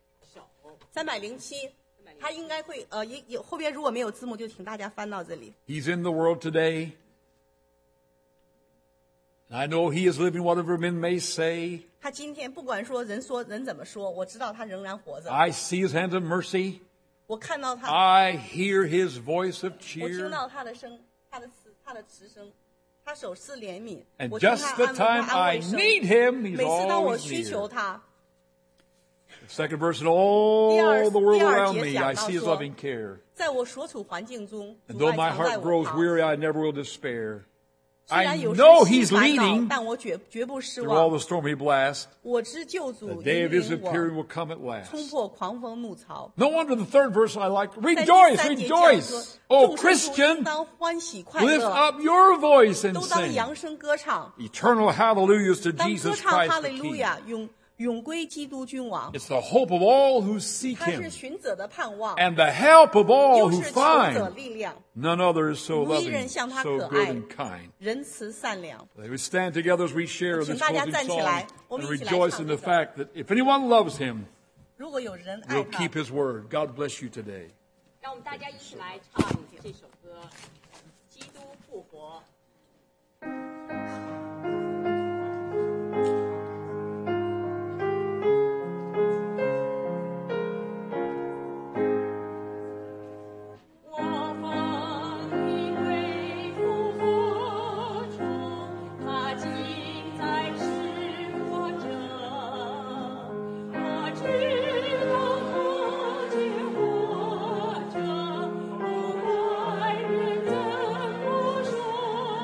307，他应该会有后边如果没有字幕，就请大家翻到这里。 He's in the world today. I know he is living whatever men may say. 他今天不管人怎么说，我知道他仍然活着。 I see his hands of mercy. 我看到他， I hear his voice of 我听 cheer. 到他的词声，他手施怜悯， And 我听 just 他 the time 安 I 慰声。 need him, he's 每次当我 always 需求 near. 他， The second verse, in all the world 第二 around 节 me, 讲 I 到 see his 说 loving care. 在我所处环境中， And 主 though 爱 my 常在 heart 我 grows 旁。 weary, I never will despair. 虽 I 然有 know 时 he's 心烦恼 leading 但我绝不失 through all 望。 the stormy blast. 我知救 The 主 day 引 of his 领 appearing 我 will come at last. 冲破狂风怒潮。 No wonder the third verse I like. 在第 Rejoice, 三节讲 rejoice. 说， Oh, 众生中应 Christian, 当欢喜快 lift 乐， up your voice and 都当 sing. 扬声歌唱。 Eternal hallelujahs to 当歌 Jesus 唱 Christ 哈 the 利路 King. 亚，永归基督君王。 It's the hope of all who seek 他是 him 寻者的盼望， and the help of all 又 who 是求者 find. 力量， None other is so 无一 loving, 人像他 so 可 good 爱 and kind. 仁慈善良。 They would stand together as we share 请 this 大家 closing 站起 song 来，我 and 们一起来 rejoice 唱 in 这 the 首。 fact that if anyone loves him, 如果有人爱 will 他 keep，his word. God bless you today. 让我们大家一起来唱这首歌《基督复活》。我们因为复活中，他今在世活着，我知道他竟活着，不管人怎么说。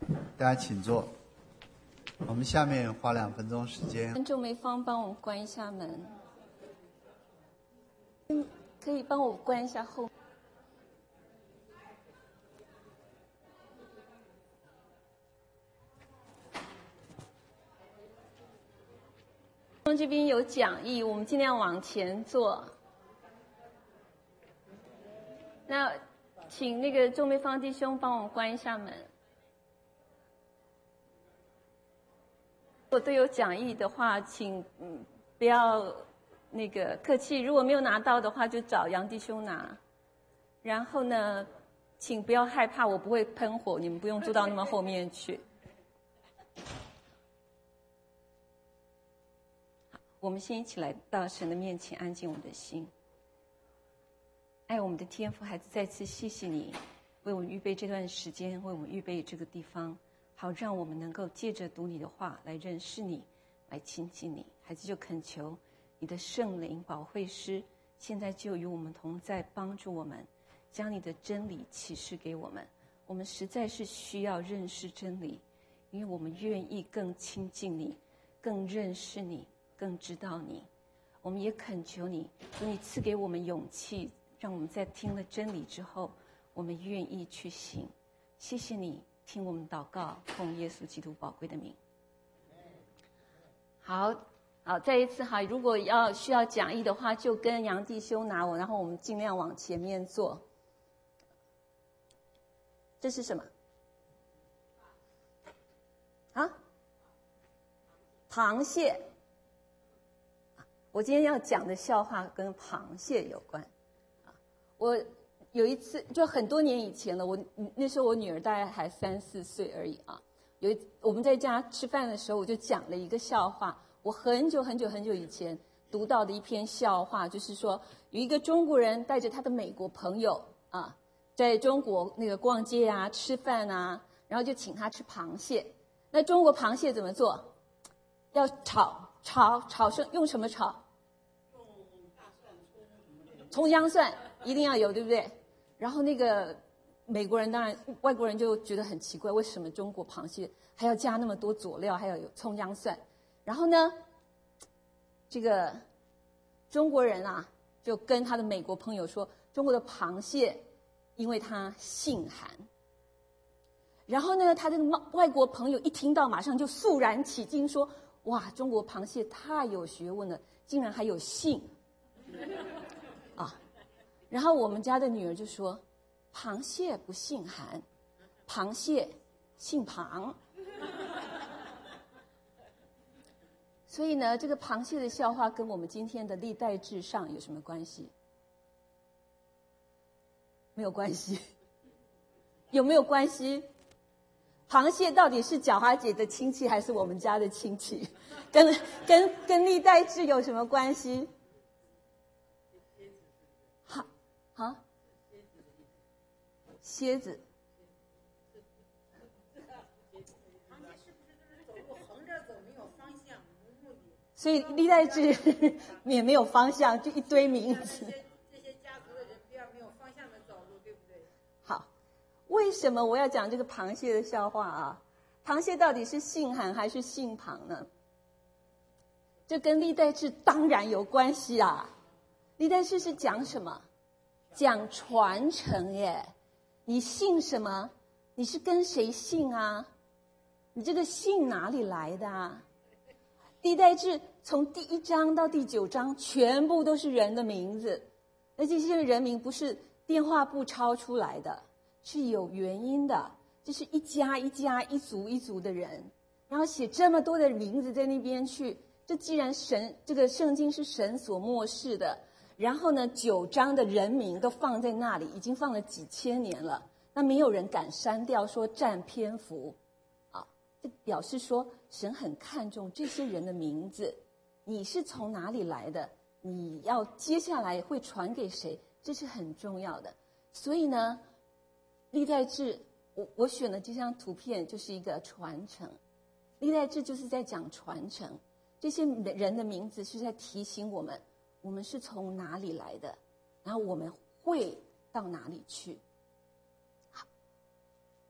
大家请坐。我们下面花2分钟时间。 周梅芳帮我们关一下门，可以帮我关一下后。这边有讲义，我们尽量往前坐。那请那个周梅芳弟兄帮我们关一下门。如果都有讲义的话，请不要那个客气。如果没有拿到的话，就找杨弟兄拿。然后呢，请不要害怕，我不会喷火，你们不用坐到那么后面去。我们先一起来到神的面前，安静我们的心。爱我们的天父，孩子再次谢谢你，为我们预备这段时间，为我们预备这个地方，好让我们能够借着读你的话来认识你，来亲近你。孩子就恳求你的圣灵保惠师，现在就与我们同在，帮助我们，将你的真理启示给我们。我们实在是需要认识真理，因为我们愿意更亲近你，更认识你，更知道你。我们也恳求你，求你赐给我们勇气，让我们在听了真理之后，我们愿意去行。谢谢你听我们祷告，奉耶稣基督宝贵的名。好，再一次哈，如果需要讲义的话，就跟杨弟兄拿我，然后我们尽量往前面坐。这是什么？啊？螃蟹。我今天要讲的笑话跟螃蟹有关。我有一次，就很多年以前了，那时候我女儿大概还3、4岁而已啊。我们在家吃饭的时候，我就讲了一个笑话。我很久以前读到的一篇笑话，就是说有一个中国人带着他的美国朋友啊，在中国那个逛街啊、吃饭啊，然后就请他吃螃蟹。那中国螃蟹怎么做？要炒用什么炒？用大蒜、葱姜蒜一定要有，对不对？然后那个美国人，当然外国人就觉得很奇怪，为什么中国螃蟹还要加那么多佐料，还要有葱姜蒜？然后呢，这个中国人啊，就跟他的美国朋友说，中国的螃蟹因为它性寒。然后呢，他的外国朋友一听到，马上就肃然起敬，说：“哇，中国螃蟹太有学问了，竟然还有性啊！”然后我们家的女儿就说：“螃蟹不性寒，螃蟹姓庞。”所以呢，这个螃蟹的笑话跟我们今天的历代志上有什么关系？没有关系。有没有关系？螃蟹到底是角华姐的亲戚还是我们家的亲戚？跟历代志有什么关系？好，蝎子。所以历代志也没有方向，就一堆名字。 这些家族的人不要没有方向的走路，对不对？ 好，为什么我要讲这个螃蟹的笑话啊？螃蟹到底是姓韩还是姓庞呢？这跟历代志当然有关系啊。历代志是讲什么？讲传承耶。你姓什么？你是跟谁姓啊？你这个姓哪里来的啊？历代志从第1章到第9章全部都是人的名字，而这些人名不是电话簿抄出来的，是有原因的。这是一家一家、一族一族的人，然后写这么多的名字在那边去。这既然这个圣经是神所默示的，然后呢9章的人名都放在那里，已经放了几千年了，那没有人敢删掉说占篇幅。这表示说神很看重这些人的名字，你是从哪里来的，你要接下来会传给谁，这是很重要的。所以呢，历代志我选的这张图片就是一个传承，历代志就是在讲传承，这些人的名字是在提醒我们，我们是从哪里来的，然后我们会到哪里去。好，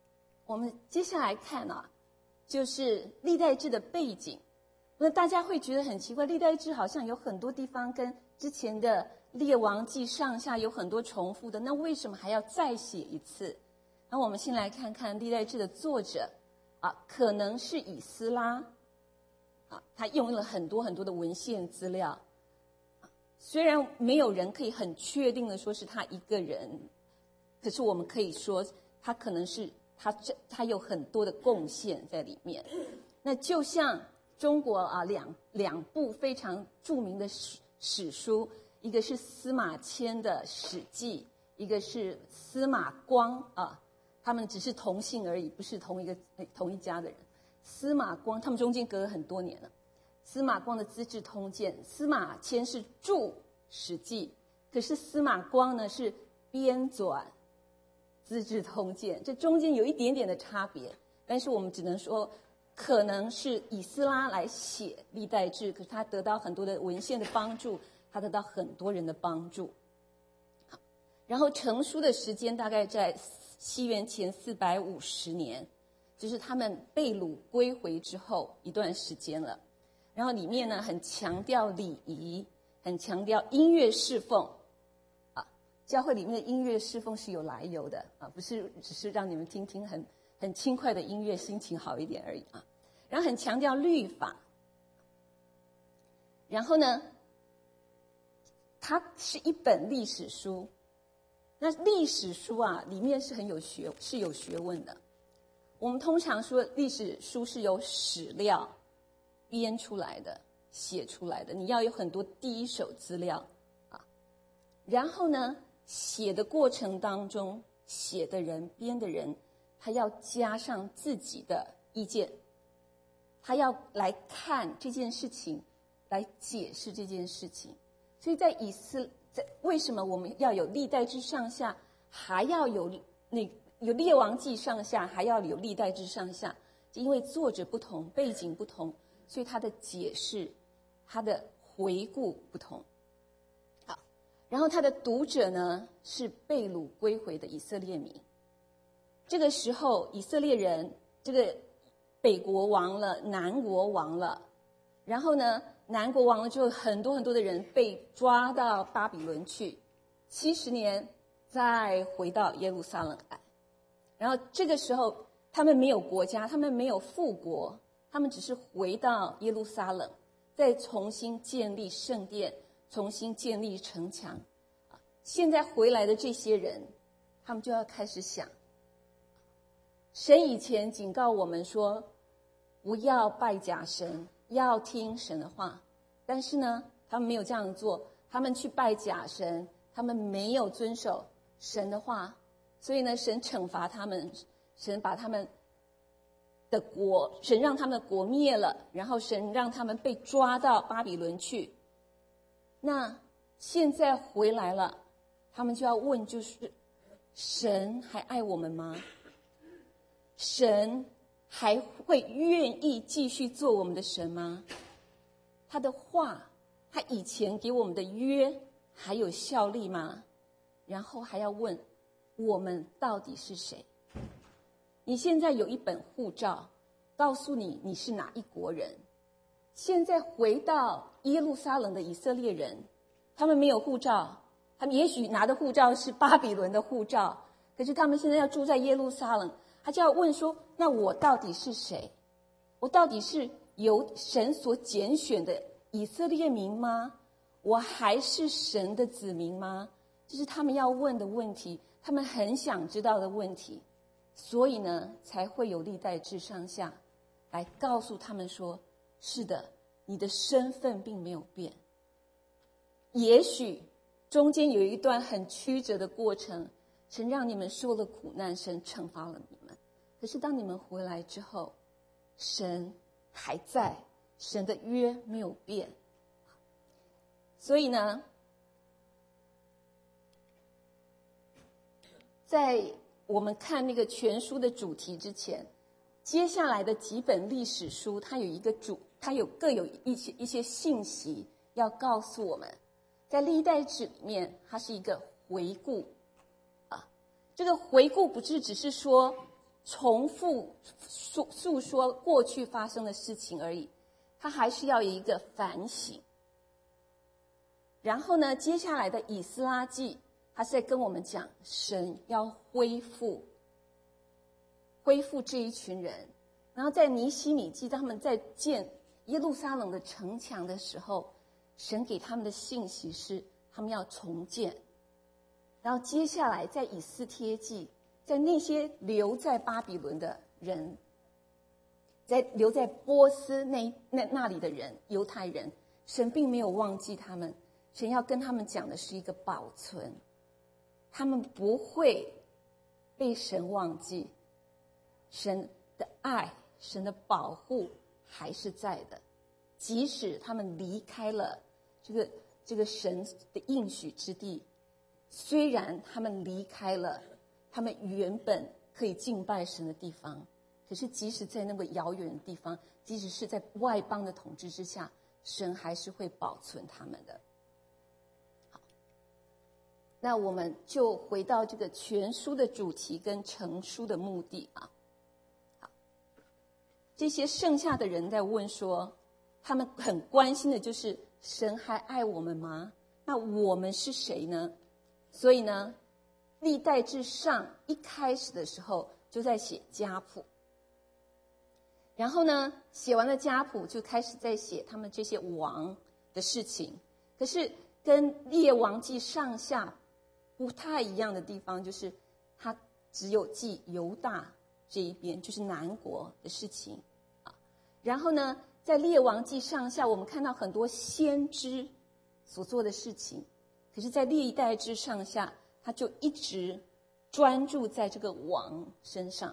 我们接下来看就是历代志的背景。那大家会觉得很奇怪，历代志好像有很多地方跟之前的列王记上下有很多重复的，那为什么还要再写一次？那我们先来看看历代志的作者可能是以斯拉他用了很多很多的文献资料，虽然没有人可以很确定的说是他一个人，可是我们可以说他可能是他有很多的贡献在里面。那就像中国两部非常著名的史书，一个是司马迁的《史记》，一个是司马光他们只是同姓而已，不是同一家的人。司马光他们中间隔了很多年了。司马光的《资治通鉴》，司马迁是著《史记》，可是司马光呢是编纂《资治通鉴》，这中间有一点点的差别，但是我们只能说可能是以斯拉来写历代志，可是他得到很多的文献的帮助，他得到很多人的帮助。好，然后成书的时间大概在西元前450年，就是他们被掳归回之后一段时间了。然后里面呢很强调礼仪，很强调音乐侍奉教会里面的音乐侍奉是有来由的不是只是让你们听听很轻快的音乐，心情好一点而已然后很强调律法，然后呢它是一本历史书。那历史书里面是有学问的。我们通常说历史书是由史料编出来的，写出来的，你要有很多第一手资料然后呢写的过程当中，写的人编的人他要加上自己的意见，他要来看这件事情，来解释这件事情。所以在为什么我们要有历代志上下，还要有列王记上下，还要有历代志上下？因为作者不同，背景不同，所以他的解释，他的回顾不同。好，然后他的读者呢是被掳归回的以色列民。这个时候以色列人，这个北国亡了，南国亡了，然后呢南国亡了之后，很多很多的人被抓到巴比伦去，70年再回到耶路撒冷来。然后这个时候他们没有国家，他们没有复国，他们只是回到耶路撒冷，再重新建立圣殿，重新建立城墙。现在回来的这些人，他们就要开始想，神以前警告我们说不要拜假神，要听神的话，但是呢他们没有这样做，他们去拜假神，他们没有遵守神的话，所以呢神惩罚他们，神把他们的国，神让他们的国灭了，然后神让他们被抓到巴比伦去。那现在回来了，他们就要问，就是神还爱我们吗？神还会愿意继续做我们的神吗？他的话，他以前给我们的约还有效力吗？然后还要问我们到底是谁？你现在有一本护照告诉你是哪一国人，现在回到耶路撒冷的以色列人，他们没有护照，他们也许拿的护照是巴比伦的护照，可是他们现在要住在耶路撒冷，他就要问说，那我到底是谁？我到底是由神所拣选的以色列民吗？我还是神的子民吗？这是他们要问的问题，他们很想知道的问题。所以呢才会有历代志上下来告诉他们说，是的，你的身份并没有变。也许中间有一段很曲折的过程，神让你们受了苦难，神惩罚了你们，可是当你们回来之后，神还在，神的约没有变。所以呢在我们看那个全书的主题之前，接下来的几本历史书它各有一些信息要告诉我们。在历代志里面，它是一个回顾这个回顾不是只是说重复诉说过去发生的事情而已，他还是要有一个反省。然后呢，接下来的以斯拉记，他是在跟我们讲神要恢复这一群人。然后在尼希米记，他们在建耶路撒冷的城墙的时候，神给他们的信息是他们要重建。然后接下来在以斯帖记，在那些留在巴比伦的人，在留在波斯那里的人，犹太人，神并没有忘记他们，神要跟他们讲的是一个保存，他们不会被神忘记，神的爱，神的保护还是在的，即使他们离开了这个神的应许之地，虽然他们离开了他们原本可以敬拜神的地方，可是即使在那个遥远的地方，即使是在外邦的统治之下，神还是会保存他们的。好，那我们就回到这个全书的主题跟成书的目的啊。好，这些剩下的人在问说，他们很关心的就是神还爱我们吗？那我们是谁呢？所以呢，历代志上一开始的时候就在写家谱，然后呢，写完了家谱就开始在写他们这些王的事情。可是跟列王记上下不太一样的地方，就是他只有记犹大这一边，就是南国的事情啊。然后呢，在列王记上下，我们看到很多先知所做的事情，可是在历代志上下，他就一直专注在这个王身上。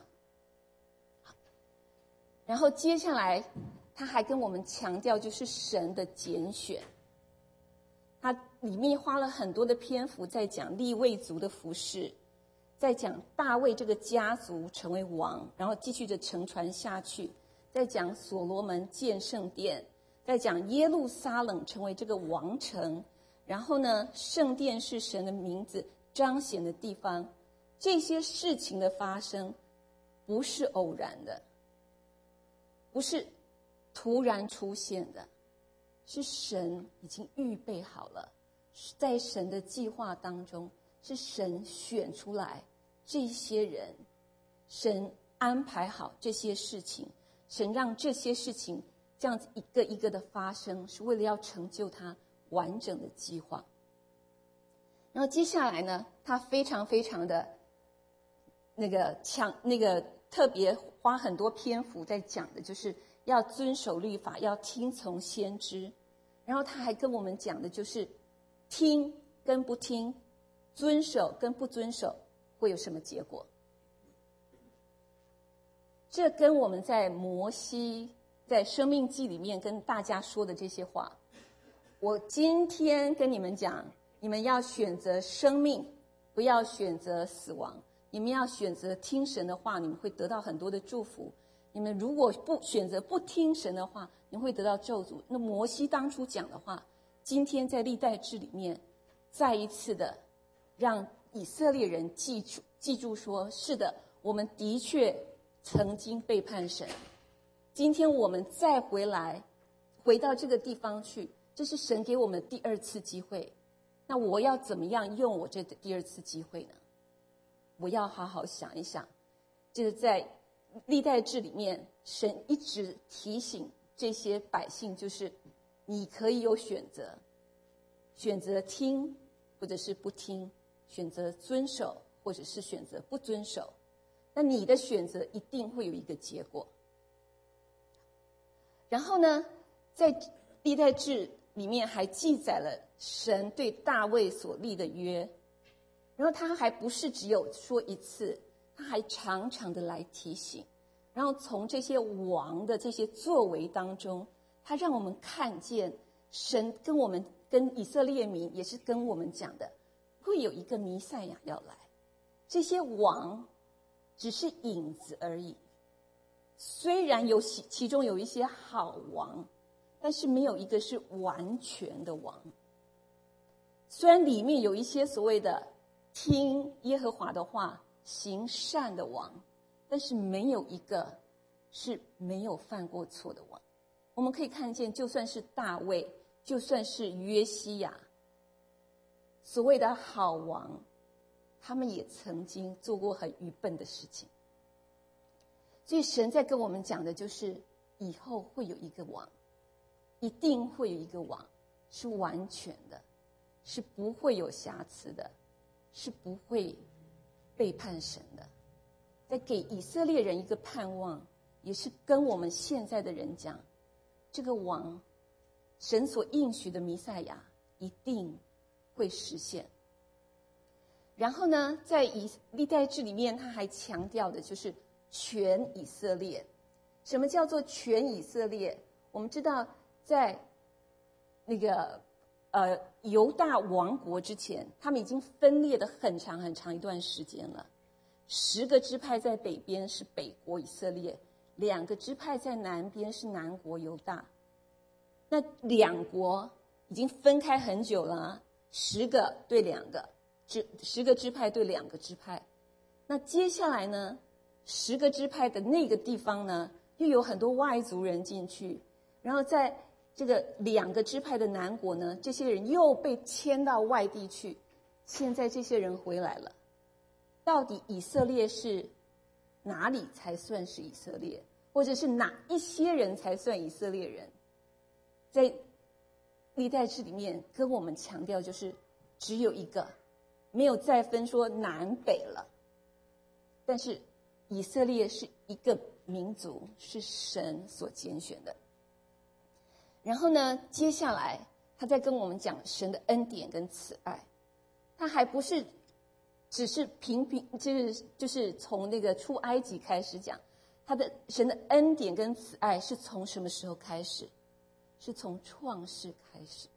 然后接下来他还跟我们强调，就是神的拣选，他里面花了很多的篇幅在讲利未族的服事，在讲大卫这个家族成为王，然后继续着承传下去，在讲所罗门建圣殿，在讲耶路撒冷成为这个王城，然后呢，圣殿是神的名字彰显的地方。这些事情的发生不是偶然的，不是突然出现的，是神已经预备好了，在神的计划当中，是神选出来这些人，神安排好这些事情，神让这些事情这样子一个一个的发生，是为了要成就他完整的计划。然后接下来呢，他非常非常的特别花很多篇幅在讲的，就是要遵守律法，要听从先知。然后他还跟我们讲的就是听跟不听，遵守跟不遵守会有什么结果。这跟我们在摩西在生命记里面跟大家说的这些话，我今天跟你们讲，你们要选择生命，不要选择死亡。你们要选择听神的话，你们会得到很多的祝福。你们如果不选择不听神的话，你们会得到咒诅。那摩西当初讲的话，今天在历代志里面再一次的让以色列人记住说，是的，我们的确曾经背叛神，今天我们再回到这个地方去，这是神给我们第二次机会。那我要怎么样用我这第二次机会呢？我要好好想一想。就是在历代志里面，神一直提醒这些百姓，就是你可以有选择，选择听或者是不听，选择遵守或者是选择不遵守。那你的选择一定会有一个结果。然后呢，在历代志里面还记载了神对大卫所立的约，然后他还不是只有说一次，他还常常的来提醒。然后从这些王的这些作为当中，他让我们看见神跟以色列民也是跟我们讲的，会有一个弥赛亚要来。这些王只是影子而已，虽然其中有一些好王，但是没有一个是完全的王。虽然里面有一些所谓的听耶和华的话行善的王， 但是没有一个是没有犯过错的王。我们可以看见，就算是大卫，就算是约西亚，所谓的好王，他们也曾经做过很愚笨的事情。所以神在跟我们讲的就是，以后会有一个王，一定会有一个王是完全的，是不会有瑕疵的，是不会背叛神的。在给以色列人一个盼望，也是跟我们现在的人讲，这个王，神所应许的弥赛亚一定会实现。然后呢，在历代志里面，他还强调的就是全以色列。什么叫做全以色列？我们知道，在那个犹大王国之前，他们已经分裂的很长很长一段时间了。10个支派在北边是北国以色列，2个支派在南边是南国犹大。那2国已经分开很久了啊，10个对2个，10个支派对2个支派。那接下来呢，10个支派的那个地方呢，又有很多外族人进去，然后在这个2个支派的南国呢，这些人又被迁到外地去。现在这些人回来了，到底以色列是哪里才算是以色列，或者是哪一些人才算以色列人？在历代志里面跟我们强调，就是只有一个，没有再分说南北了。但是以色列是一个民族，是神所拣选的。然后呢，接下来他在跟我们讲神的恩典跟慈爱，他还不是只是就是从那个出埃及开始讲，他的神的恩典跟慈爱是从什么时候开始？是从创世开始。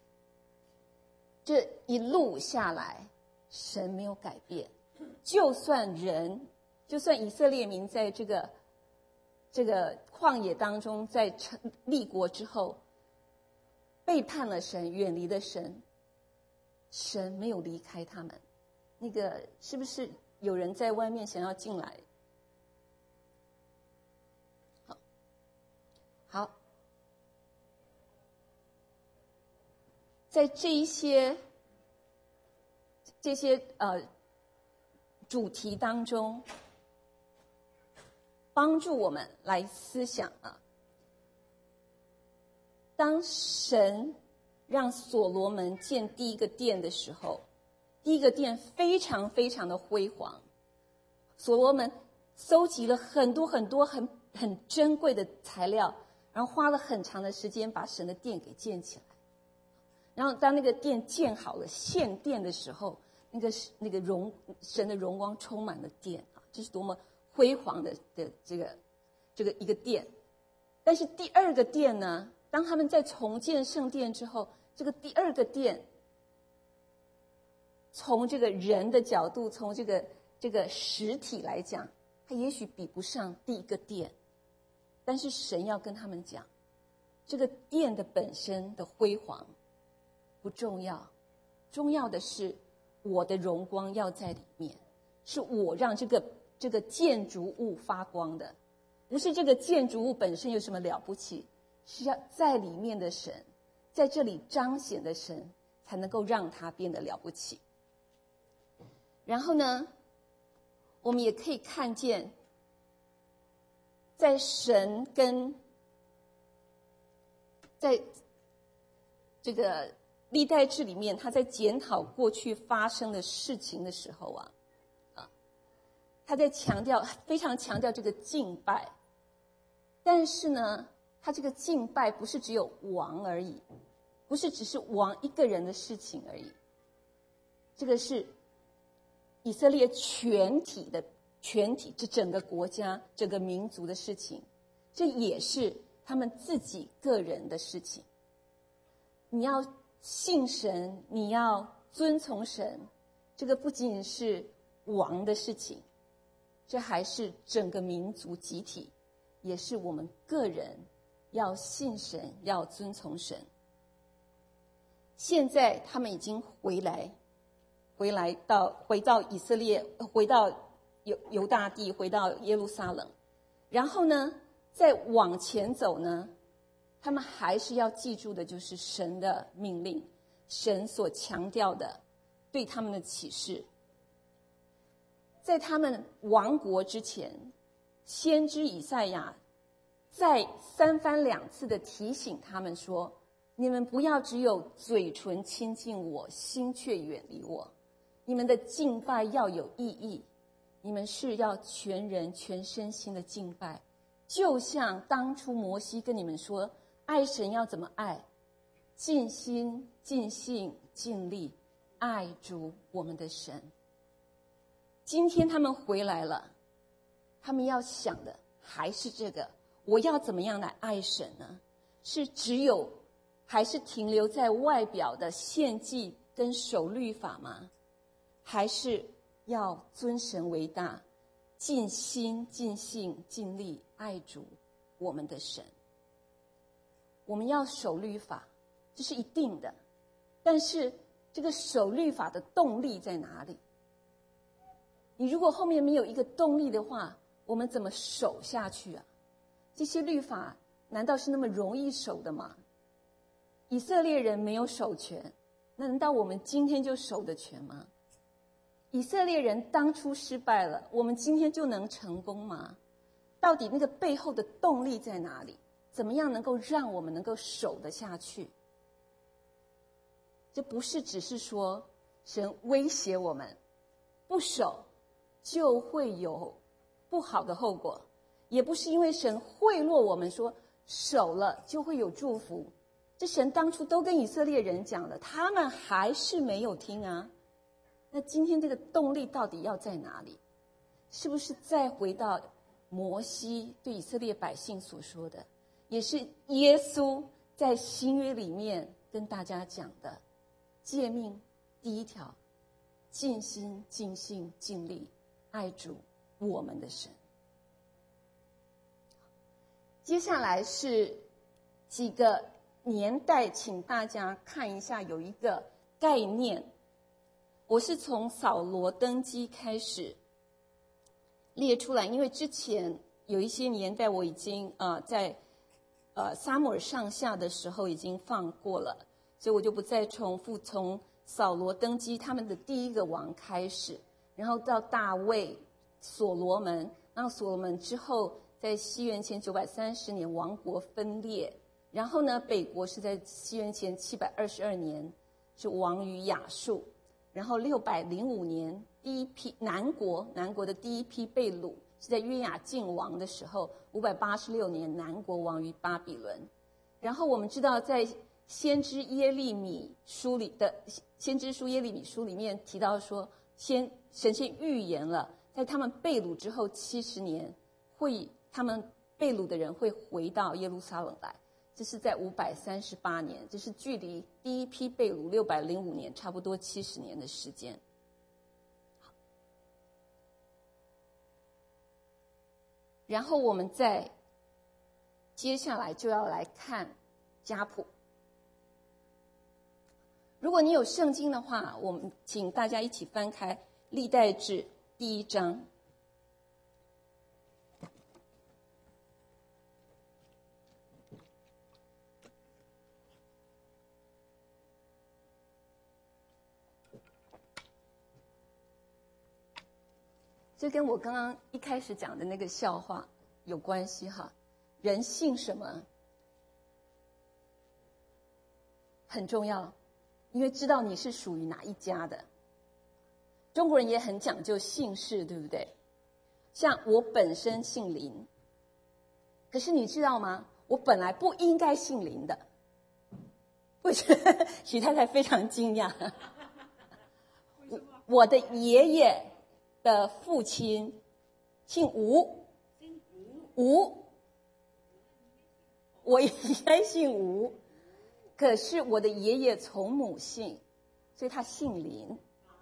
这一路下来，神没有改变。就算以色列民在这个旷野当中，在立国之后背叛了神，远离了神，神没有离开他们。那个是不是有人在外面想要进来？好，在这些主题当中，帮助我们来思想啊。当神让所罗门建第一个殿的时候，第一个殿非常非常的辉煌，所罗门搜集了很多很多很珍贵的材料，然后花了很长的时间把神的殿给建起来。然后当那个殿建好了献殿的时候，那个神的荣光充满了殿啊，这是多么辉煌的这个一个殿。但是第二个殿呢，当他们在重建圣殿之后，这个第二个殿从这个人的角度，从这个实体来讲，它也许比不上第一个殿。但是神要跟他们讲，这个殿的本身的辉煌不重要，重要的是我的荣光要在里面，是我让这个建筑物发光的，不是这个建筑物本身有什么了不起，是要在里面的神，在这里彰显的神，才能够让它变得了不起。然后呢，我们也可以看见，在神跟在这个历代志里面，他在检讨过去发生的事情的时候他在非常强调这个敬拜。但是呢，他这个敬拜不是只有王而已，不是只是王一个人的事情而已，这个是以色列全体这整个国家整个民族的事情，这也是他们自己个人的事情。你要信神，你要遵从神，这个不仅仅是王的事情，这还是整个民族集体，也是我们个人要信神，要遵从神。现在他们已经回到以色列，回到犹大地，回到耶路撒冷。然后呢，再往前走呢，他们还是要记住的就是神的命令，神所强调的对他们的启示。在他们亡国之前，先知以赛亚再3番2次的提醒他们说，你们不要只有嘴唇亲近我，心却远离我。你们的敬拜要有意义，你们是要全人全身心的敬拜，就像当初摩西跟你们说，爱神要怎么爱？尽心、尽性、尽力爱主我们的神。今天他们回来了，他们要想的还是这个，我要怎么样来爱神呢？是只有还是停留在外表的献祭跟守律法吗？还是要尊神为大，尽心尽性尽力爱主我们的神？我们要守律法，这是一定的，但是这个守律法的动力在哪里？你如果后面没有一个动力的话，我们怎么守下去啊？这些律法难道是那么容易守的吗？以色列人没有守全，难道我们今天就守得全吗？以色列人当初失败了，我们今天就能成功吗？到底那个背后的动力在哪里？怎么样能够让我们能够守得下去？这不是只是说神威胁我们不守就会有不好的后果，也不是因为神贿赂我们说守了就会有祝福。这神当初都跟以色列人讲了，他们还是没有听啊。那今天这个动力到底要在哪里？是不是再回到摩西对以色列百姓所说的，也是耶稣在新约里面跟大家讲的诫命第1条，尽心尽性尽力爱主我们的神。接下来是几个年代，请大家看一下，有一个概念，我是从扫罗登基开始列出来，因为之前有一些年代我已经在撒母耳上下的时候已经放过了，所以我就不再重复。从扫罗登基他们的第1个王开始，然后到大卫、所罗门，然后所罗门之后在西元前930年王国分裂，然后呢北国是在西元前722年是亡于亚述，然后605年第一批南国的第一批被掳是在约雅敬王的时候，586年南国亡于巴比伦。然后我们知道在先知耶利米书里的先知书耶利米书里面提到说，神先预言了在他们被掳之后70年他们被掳的人会回到耶路撒冷来，这是在538年，这是距离第一批被掳605年差不多70年的时间。然后我们再接下来就要来看家谱。如果你有圣经的话，我们请大家一起翻开历代志第1章。这跟我刚刚一开始讲的那个笑话有关系哈。人姓什么很重要，因为知道你是属于哪一家的。中国人也很讲究姓氏，对不对？像我本身姓林，可是你知道吗？我本来不应该姓林的。为什么？许太太非常惊讶。我的爷爷的父亲姓吴，我应该姓吴，可是我的爷爷从母姓，所以他姓林。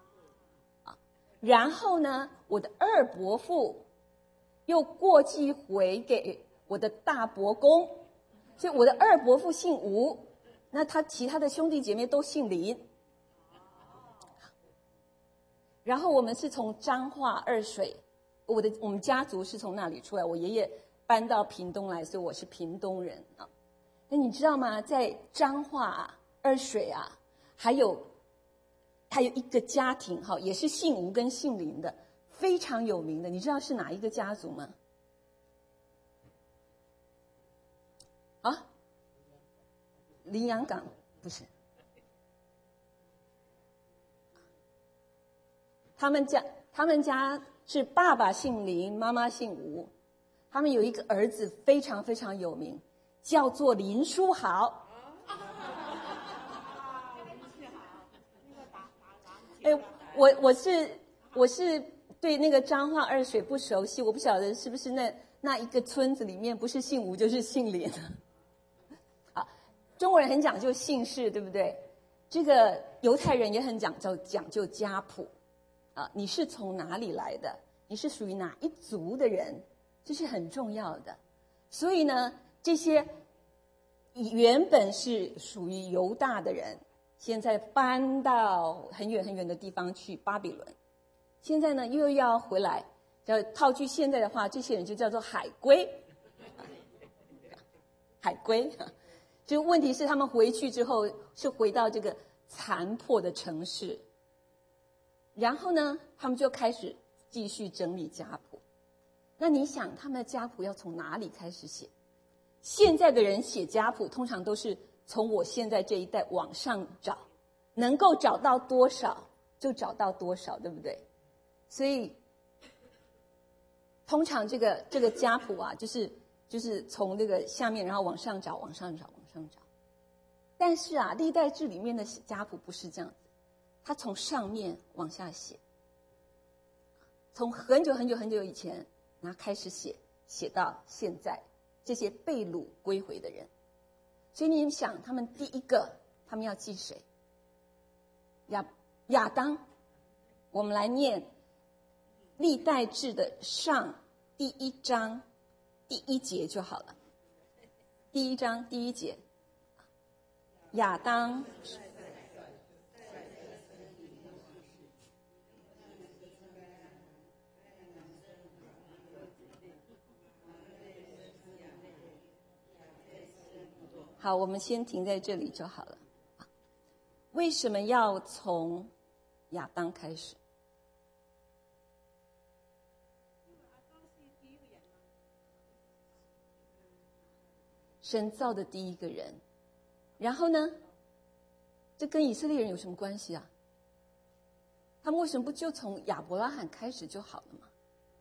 然后呢，我的二伯父又过继回给我的大伯公，所以我的二伯父姓吴，那他其他的兄弟姐妹都姓林。然后我们是从彰化二水我们家族是从那里出来，我爷爷搬到屏东来，所以我是屏东人啊。那你知道吗？在彰化啊、二水啊，还有一个家庭哈，也是姓吴跟姓林的，非常有名的，你知道是哪一个家族吗？啊，林洋港不是，他们家是爸爸姓林，妈妈姓吴，他们有一个儿子非常非常有名，叫做林书豪。哎，我是对那个彰化二水不熟悉，我不晓得是不是那一个村子里面不是姓吴就是姓林。啊，中国人很讲究姓氏，对不对？这个犹太人也很讲究家谱。啊，你是从哪里来的？你是属于哪一族的人？这是很重要的。所以呢，这些原本是属于犹大的人，现在搬到很远很远的地方去巴比伦，现在呢又要回来，要套句现在的话，这些人就叫做海归。海归，就问题是他们回去之后是回到这个残破的城市。然后呢，他们就开始继续整理家谱。那你想，他们的家谱要从哪里开始写？现在的人写家谱，通常都是从我现在这一代往上找，能够找到多少就找到多少，对不对？所以，通常这个家谱啊，就是从这个下面，然后往上找，往上找，往上找。但是啊，历代志里面的家谱不是这样子。他从上面往下写，从很久很久很久以前，然后开始写到现在，这些被掳归回的人。所以你想，他们第一个，他们要记谁？亚当。我们来念历代志的上第一章第一节就好了。第一章第一节，亚当。好，我们先停在这里就好了。为什么要从亚当开始？神造的第一个人，然后呢，这跟以色列人有什么关系啊？他们为什么不就从亚伯拉罕开始就好了吗？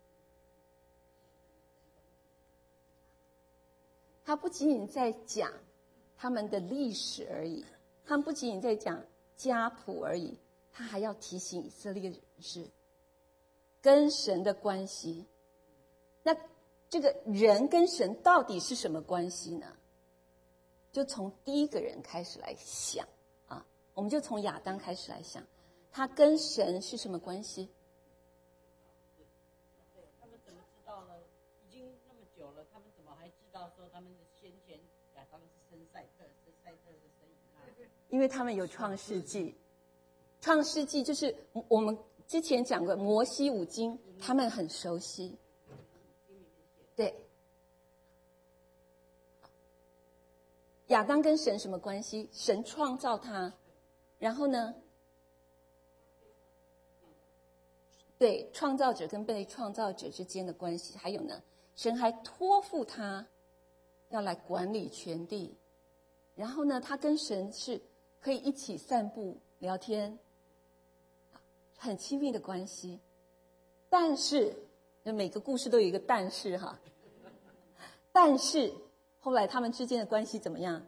他不仅仅在讲他们的历史而已，他们不仅仅在讲家谱而已，他还要提醒以色列人是跟神的关系。那这个人跟神到底是什么关系呢？就从第一个人开始来想啊，我们就从亚当开始来想，他跟神是什么关系？ 他们怎么知道呢？已经那么久了，他们怎么还知道说他们的先前亚当是生赛特，是赛特是生以拉？ 因为他们有创世纪，创世纪就是我们之前讲过摩西五经，他们很熟悉。对，亚当跟神什么关系？神创造他，然后呢？对，创造者跟被创造者之间的关系，还有呢，神还托付他要来管理全地，然后呢，他跟神是可以一起散步聊天，很亲密的关系。但是每个故事都有一个但是哈，但是后来他们之间的关系怎么样？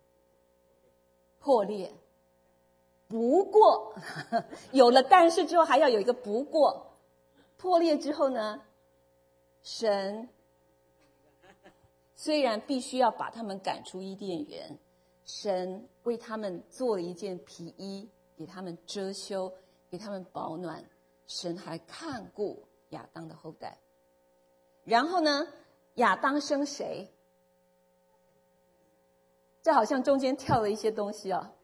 破裂。不过有了但是之后还要有一个不过，破裂之后呢，神虽然必须要把他们赶出伊甸园，神为他们做了一件皮衣，给他们遮羞，给他们保暖，神还看顾亚当的后代。然后呢，亚当生谁？这好像中间跳了一些东西哦。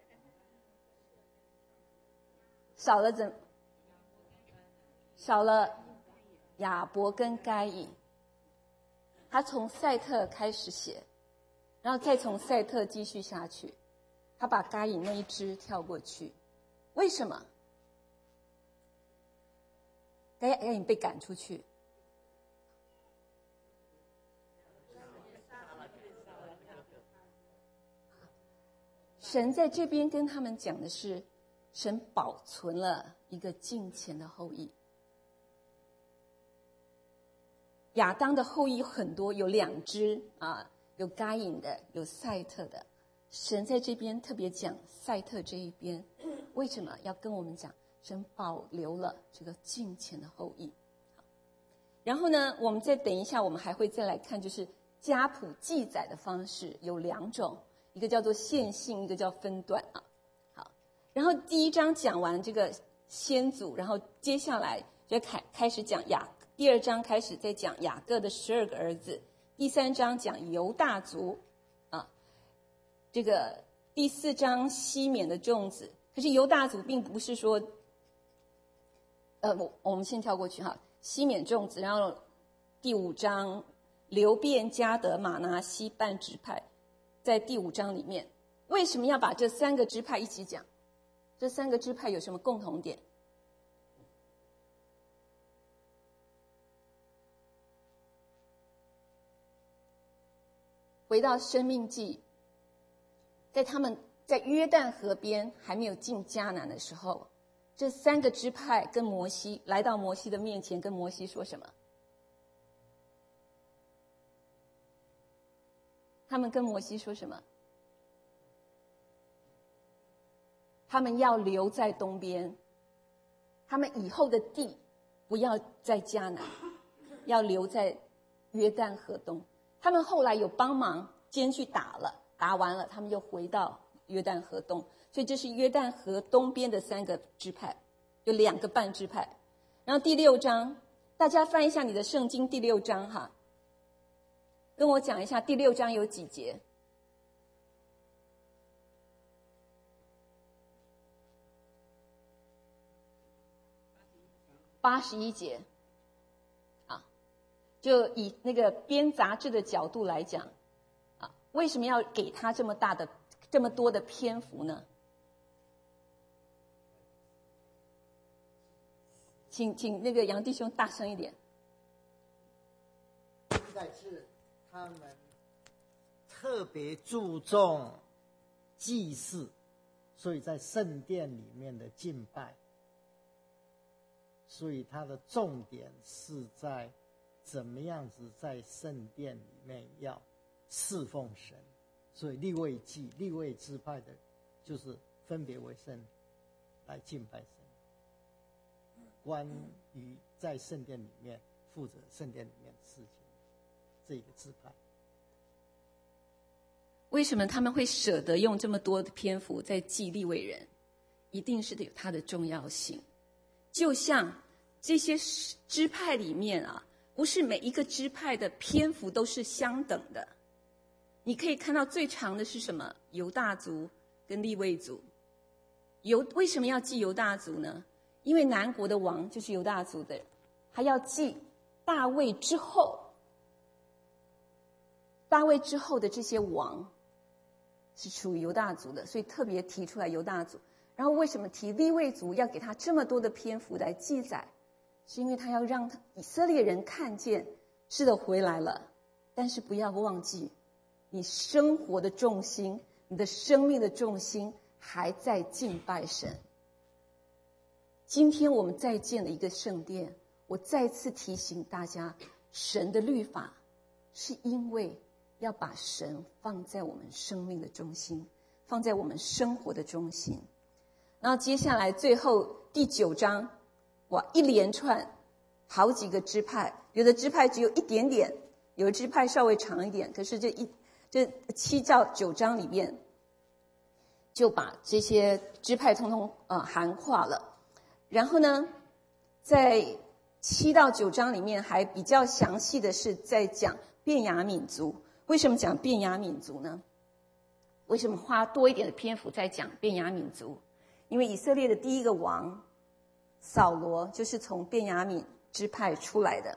少了亚伯跟该隐，他从赛特开始写，然后再从赛特继续下去，他把该隐那一支跳过去。为什么？该隐被赶出去。神在这边跟他们讲的是，神保存了一个敬虔的后裔。亚当的后裔有很多，有2支啊，有该隐的，有赛特的。神在这边特别讲赛特这一边，为什么要跟我们讲？神保留了这个敬虔的后裔。然后呢，我们再等一下，我们还会再来看，就是家谱记载的方式有2种，一个叫做线性，一个叫分段啊。好，然后第1章讲完这个先祖，然后接下来就开始讲第2章开始再讲雅各的12个儿子，第3章讲犹大族啊，这个第4章西缅的众子。可是犹大族并不是说，我们先跳过去哈，西缅众子，然后第5章流便、迦得、玛拿西半支派，在第5章里面，为什么要把这3个支派一起讲？这3个支派有什么共同点？回到申命记，在他们在约旦河边还没有进迦南的时候，这3个支派跟摩西来到摩西的面前，跟摩西说什么？他们跟摩西说什么？他们要留在东边，他们以后的地不要在迦南，要留在约旦河东。他们后来有帮忙先去打了，打完了他们又回到约旦河东，所以这是约旦河东边的3个支派，有2个半支派。然后第6章，大家翻一下你的圣经，第6章哈，跟我讲一下第6章有几节？81节啊，就以那个编杂志的角度来讲啊，为什么要给他这么多的篇幅呢？请那个杨弟兄大声一点。 现在是他们特别注重祭祀，所以在圣殿里面的敬拜，所以它的重点是在怎么样子在圣殿里面要侍奉神。所以利未记、利未支派的，就是分别为圣来敬拜神。关于在圣殿里面负责圣殿里面的事情，这个支派。 为什么他们会舍得用这么多的篇幅在记利未人？一定是有它的重要性。就像这些支派里面啊，不是每一个支派的篇幅都是相等的。你可以看到最长的是什么？犹大族跟利未族。为什么要记犹大族呢？因为南国的王就是犹大族的，还要记大卫之后的这些王是属于犹大族的，所以特别提出来犹大族。然后为什么提利未族要给他这么多的篇幅来记载？是因为他要让以色列人看见，是的，回来了，但是不要忘记，你生活的重心，你的生命的重心还在敬拜神。今天我们再建了一个圣殿，我再次提醒大家，神的律法是因为要把神放在我们生命的中心，放在我们生活的中心。然后接下来最后第9章，哇，一连串好几个支派，有的支派只有一点点，有的支派稍微长一点，可是这7到9章里面就把这些支派通通涵化了。然后呢，在7到9章里面还比较详细的是在讲便雅悯族。为什么讲便雅悯族呢？为什么花多一点的篇幅在讲便雅悯族？因为以色列的第一个王扫罗就是从便雅悯支派出来的。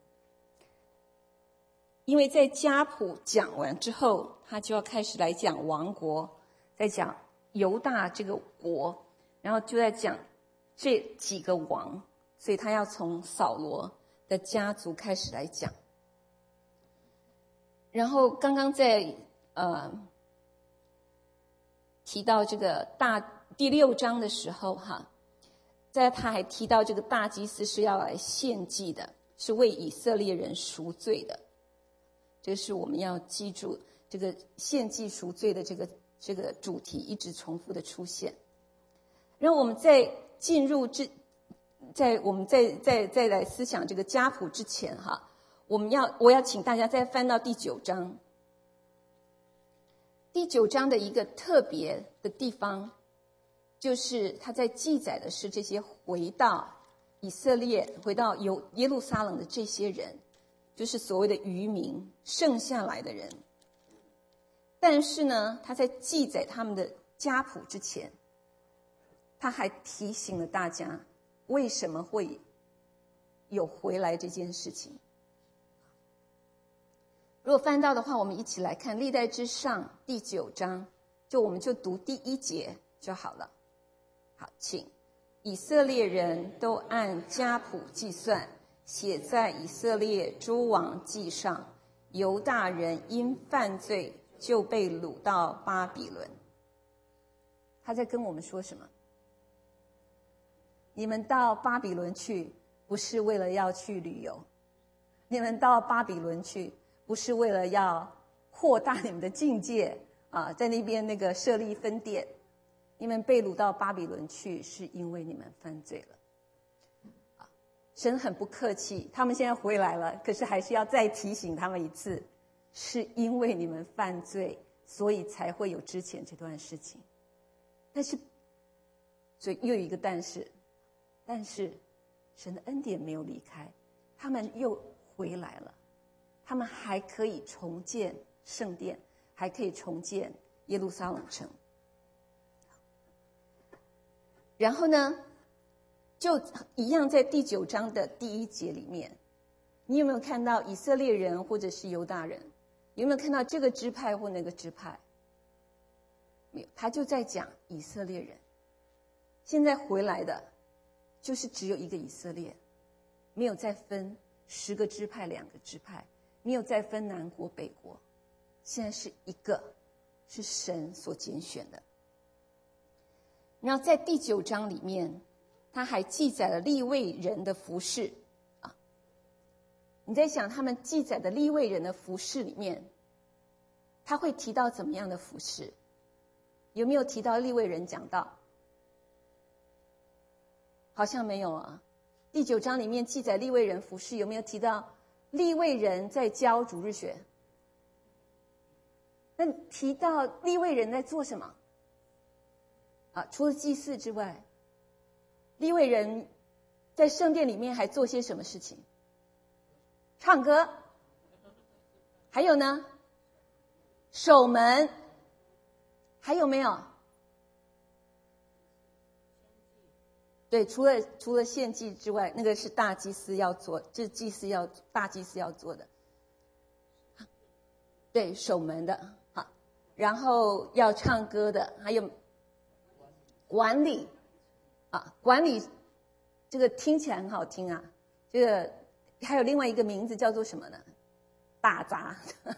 因为在家谱讲完之后，他就要开始来讲王国，在讲犹大这个国，然后就在讲这几个王，所以他要从扫罗的家族开始来讲。然后刚刚在提到这个第6章的时候哈，在他还提到这个大祭司是要来献祭的，是为以色列人赎罪的。这是我们要记住，这个献祭赎罪的这个主题一直重复的出现。然后我们在进入我们再来思想这个家谱之前哈，我要请大家再翻到第9章。第9章的一个特别的地方，就是他在记载的是这些回到以色列、回到耶路撒冷的这些人，就是所谓的渔民，剩下来的人。但是呢，他在记载他们的家谱之前，他还提醒了大家为什么会有回来这件事情。如果翻到的话，我们一起来看历代志上第9章，我们就读第1节就好了。好，请以色列人都按家谱计算，写在以色列诸王记上。犹大人因犯罪就被掳到巴比伦。他在跟我们说什么？你们到巴比伦去，不是为了要去旅游，你们到巴比伦去，不是为了要扩大你们的境界啊，在那边那个设立分店。你们被掳到巴比伦去，是因为你们犯罪了。神很不客气，他们现在回来了，可是还是要再提醒他们一次，是因为你们犯罪，所以才会有之前这段事情。但是，所以又有一个但是神的恩典没有离开，他们又回来了，他们还可以重建圣殿，还可以重建耶路撒冷城。然后呢，就一样在第9章的第1节里面，你有没有看到以色列人或者是犹大人？有没有看到这个支派或那个支派？没有，他就在讲以色列人。现在回来的就是只有一个以色列，没有再分10个支派、2个支派，没有再分南国北国，现在是一个，是神所拣选的。然后在第9章里面，他还记载了利未人的服事啊。你在想他们记载的利未人的服事里面，他会提到怎么样的服事？有没有提到利未人讲道？好像没有啊。第9章里面记载利未人服事，有没有提到利未人在教主日学？那提到利未人在做什么？啊，除了祭祀之外，利未人在圣殿里面还做些什么事情？唱歌，还有呢，守门，还有没有？对，除了献祭之外，那个是大祭司要做，这是大祭司要做的。对，守门的，好，然后要唱歌的，还有管理啊，管理这个听起来很好听啊，这个还有另外一个名字叫做什么呢？打杂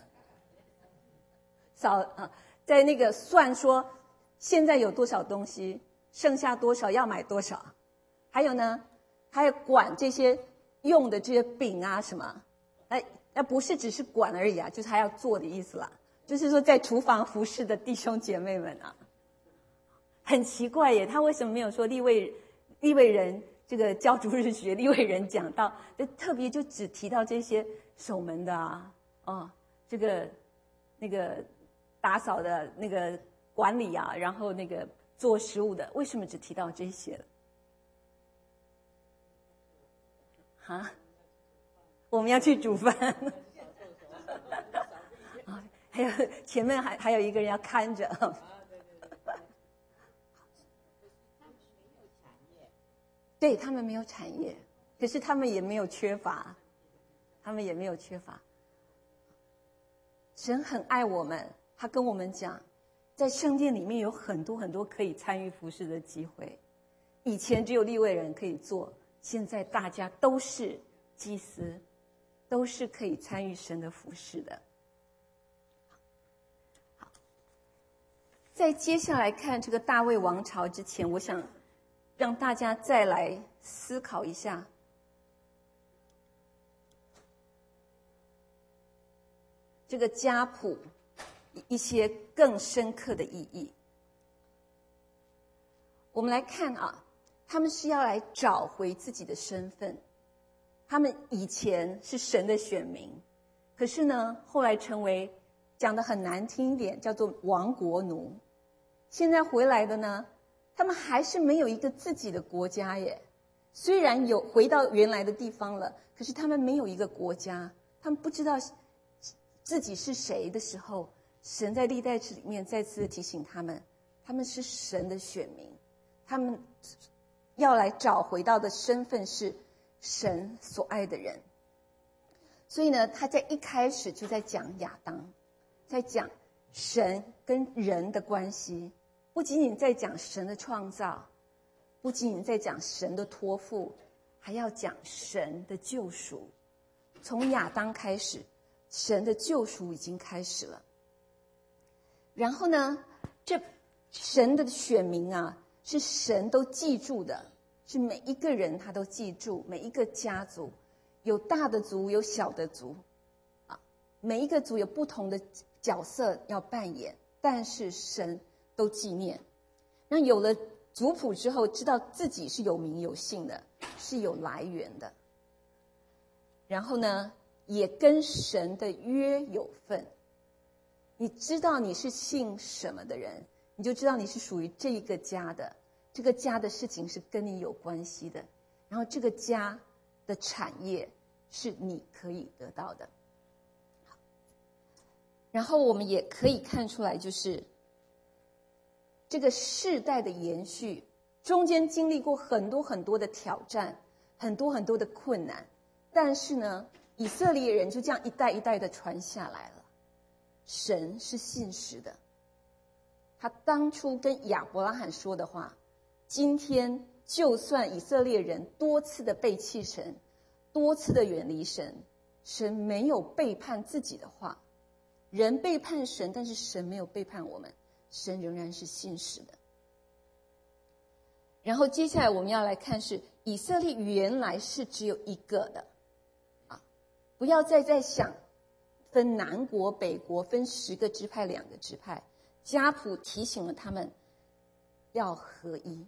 在那个算说现在有多少东西，剩下多少要买多少，还有呢，还有管这些用的这些饼啊什么，那不是只是管而已啊，就是还要做的意思啦。就是说在厨房服侍的弟兄姐妹们啊，很奇怪耶，他为什么没有说利未人这个教主日学，利未人讲道，特别就只提到这些守门的啊，这个那个打扫的那个管理啊，然后那个做食物的，为什么只提到这些了？啊，我们要去煮饭还有前面还有一个人要看着。对，他们没有产业， 可是他们也没有缺乏，他们也没有缺乏。神很爱我们，他跟我们讲，在圣殿里面有很多很多可以参与服事的机会。以前只有利未人可以做，现在大家都是祭司，都是可以参与神的服事的。好，在接下来看这个大卫王朝之前，我想让大家再来思考一下，这个家谱一些更深刻的意义。我们来看啊，他们是要来找回自己的身份。他们以前是神的选民，可是呢，后来成为，讲得很难听一点，叫做亡国奴。现在回来的呢，他们还是没有一个自己的国家耶。虽然有回到原来的地方了，可是他们没有一个国家，他们不知道自己是谁的时候，神在历代志里面再次提醒他们，他们是神的选民，他们要来找回到的身份是神所爱的人。所以呢，他在一开始就在讲亚当，在讲神跟人的关系，不仅仅在讲神的创造，不仅仅在讲神的托付，还要讲神的救赎。从亚当开始，神的救赎已经开始了。然后呢，这神的选民啊，是神都记住的，是每一个人他都记住，每一个家族，有大的族，有小的族，啊，每一个族有不同的角色要扮演，但是神都纪念。那有了族谱之后，知道自己是有名有姓的，是有来源的。然后呢，也跟神的约有份。你知道你是姓什么的人，你就知道你是属于这个家的，这个家的事情是跟你有关系的，然后这个家的产业是你可以得到的。然后我们也可以看出来，就是这个世代的延续，中间经历过很多很多的挑战，很多很多的困难，但是呢，以色列人就这样一代一代的传下来了。神是信实的，他当初跟亚伯拉罕说的话，今天就算以色列人多次的背弃神，多次的远离神，神没有背叛自己的话。人背叛神，但是神没有背叛我们，神仍然是信实的。然后接下来我们要来看是以色列原来是只有一个的啊，不要再在想分南国北国，分10个支派2个支派。家谱提醒了他们要合一。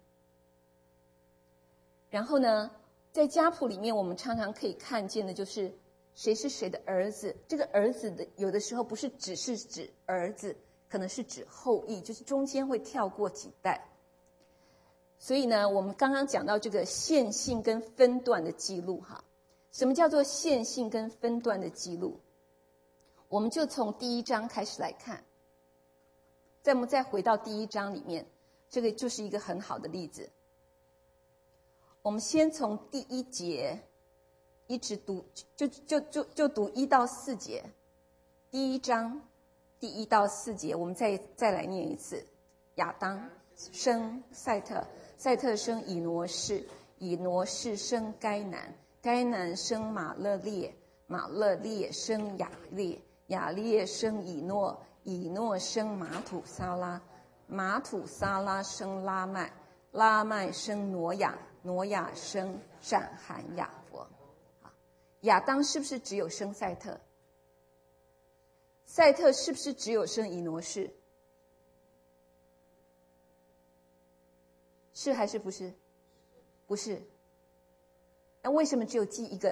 然后呢，在家谱里面我们常常可以看见的就是谁是谁的儿子。这个儿子的有的时候不是只是指儿子，可能是指后裔，就是中间会跳过几代。所以呢，我们刚刚讲到这个线性跟分段的记录哈。什么叫做线性跟分段的记录？我们就从第1章开始来看。我们再回到第1章里面，这个就是一个很好的例子。我们先从第1节一直读，就读1到4节。第1章第1到4节，我们再来念一次。亚当生赛特，赛特生以挪士，以挪士生该南，该南生马勒列，马勒列生雅列，雅列生以诺，以诺生马土撒拉，马土撒拉生拉麦，拉麦生挪亚，挪亚生闪含雅佛。亚当是不是只有生赛特？赛特是不是只有生以挪士？是还是不是？不是。那为什么只有记一个？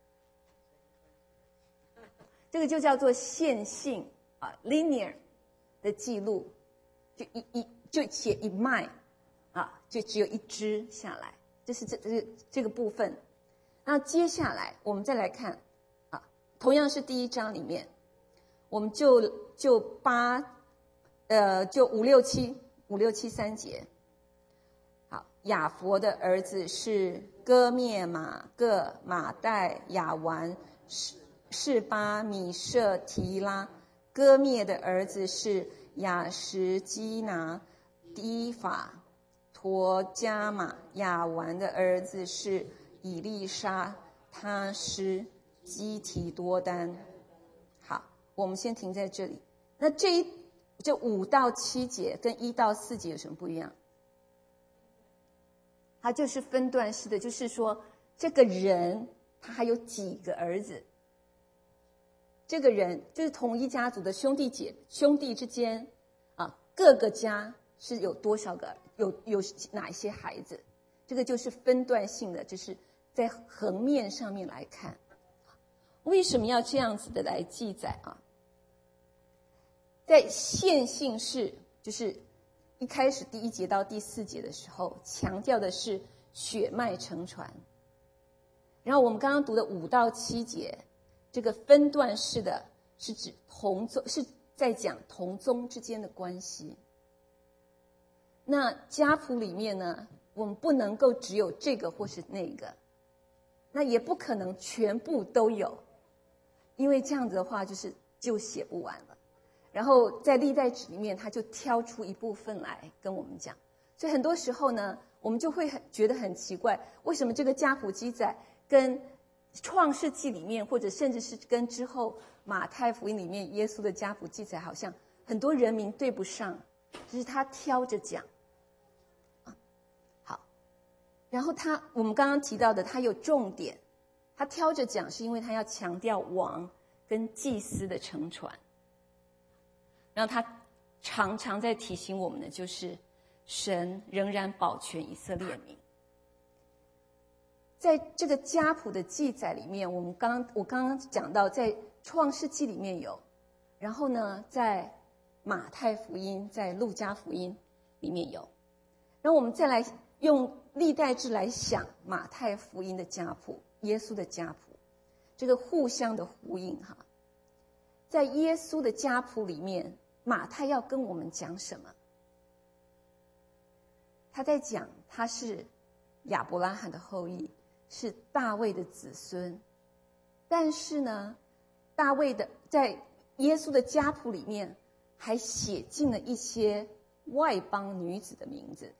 这个就叫做线性linear 的记录，就写一脉就只有一支下来，这是这个部分。那接下来我们再来看同样是第1章里面，我们就5、6、7 3节。好， 雅佛的儿子是哥灭马各马代雅完示巴米舍提拉。哥灭的儿子是雅什基拿低法陀加马。雅完的儿子是以利沙他施基提多丹。好，我们先停在这里。那这5到7节跟1到4节有什么不一样？它就是分段式的，就是说这个人他还有几个儿子，这个人就是同一家族的兄弟之间啊，各个家是有多少个，有哪一些孩子，这个就是分段性的，就是在横面上面来看。为什么要这样子的来记载啊？在线性式，就是一开始第1节到第4节的时候，强调的是血脉承传。然后我们刚刚读的5到7节，这个分段式的是指同宗，是在讲同宗之间的关系。那家谱里面呢，我们不能够只有这个或是那个，那也不可能全部都有，因为这样子的话就写不完了。然后在历代志里面，他就挑出一部分来跟我们讲。所以很多时候呢，我们就会觉得很奇怪，为什么这个家谱记载跟创世纪里面，或者甚至是跟之后马太福音里面耶稣的家谱记载，好像很多人名对不上，就是他挑着讲。好，然后我们刚刚提到的，他有重点，他挑着讲是因为他要强调王跟祭司的承传。然后他常常在提醒我们的就是神仍然保全以色列民。在这个家谱的记载里面，我刚刚讲到在创世纪里面有，然后呢在马太福音在路加福音里面有，然后我们再来用历代志来想马太福音的家谱，耶稣的家谱，这个互相的呼应哈。在耶稣的家谱里面，马太要跟我们讲什么？他在讲他是亚伯拉罕的后裔，是大卫的子孙。但是呢，大卫的在耶稣的家谱里面还写进了一些外邦女子的名字。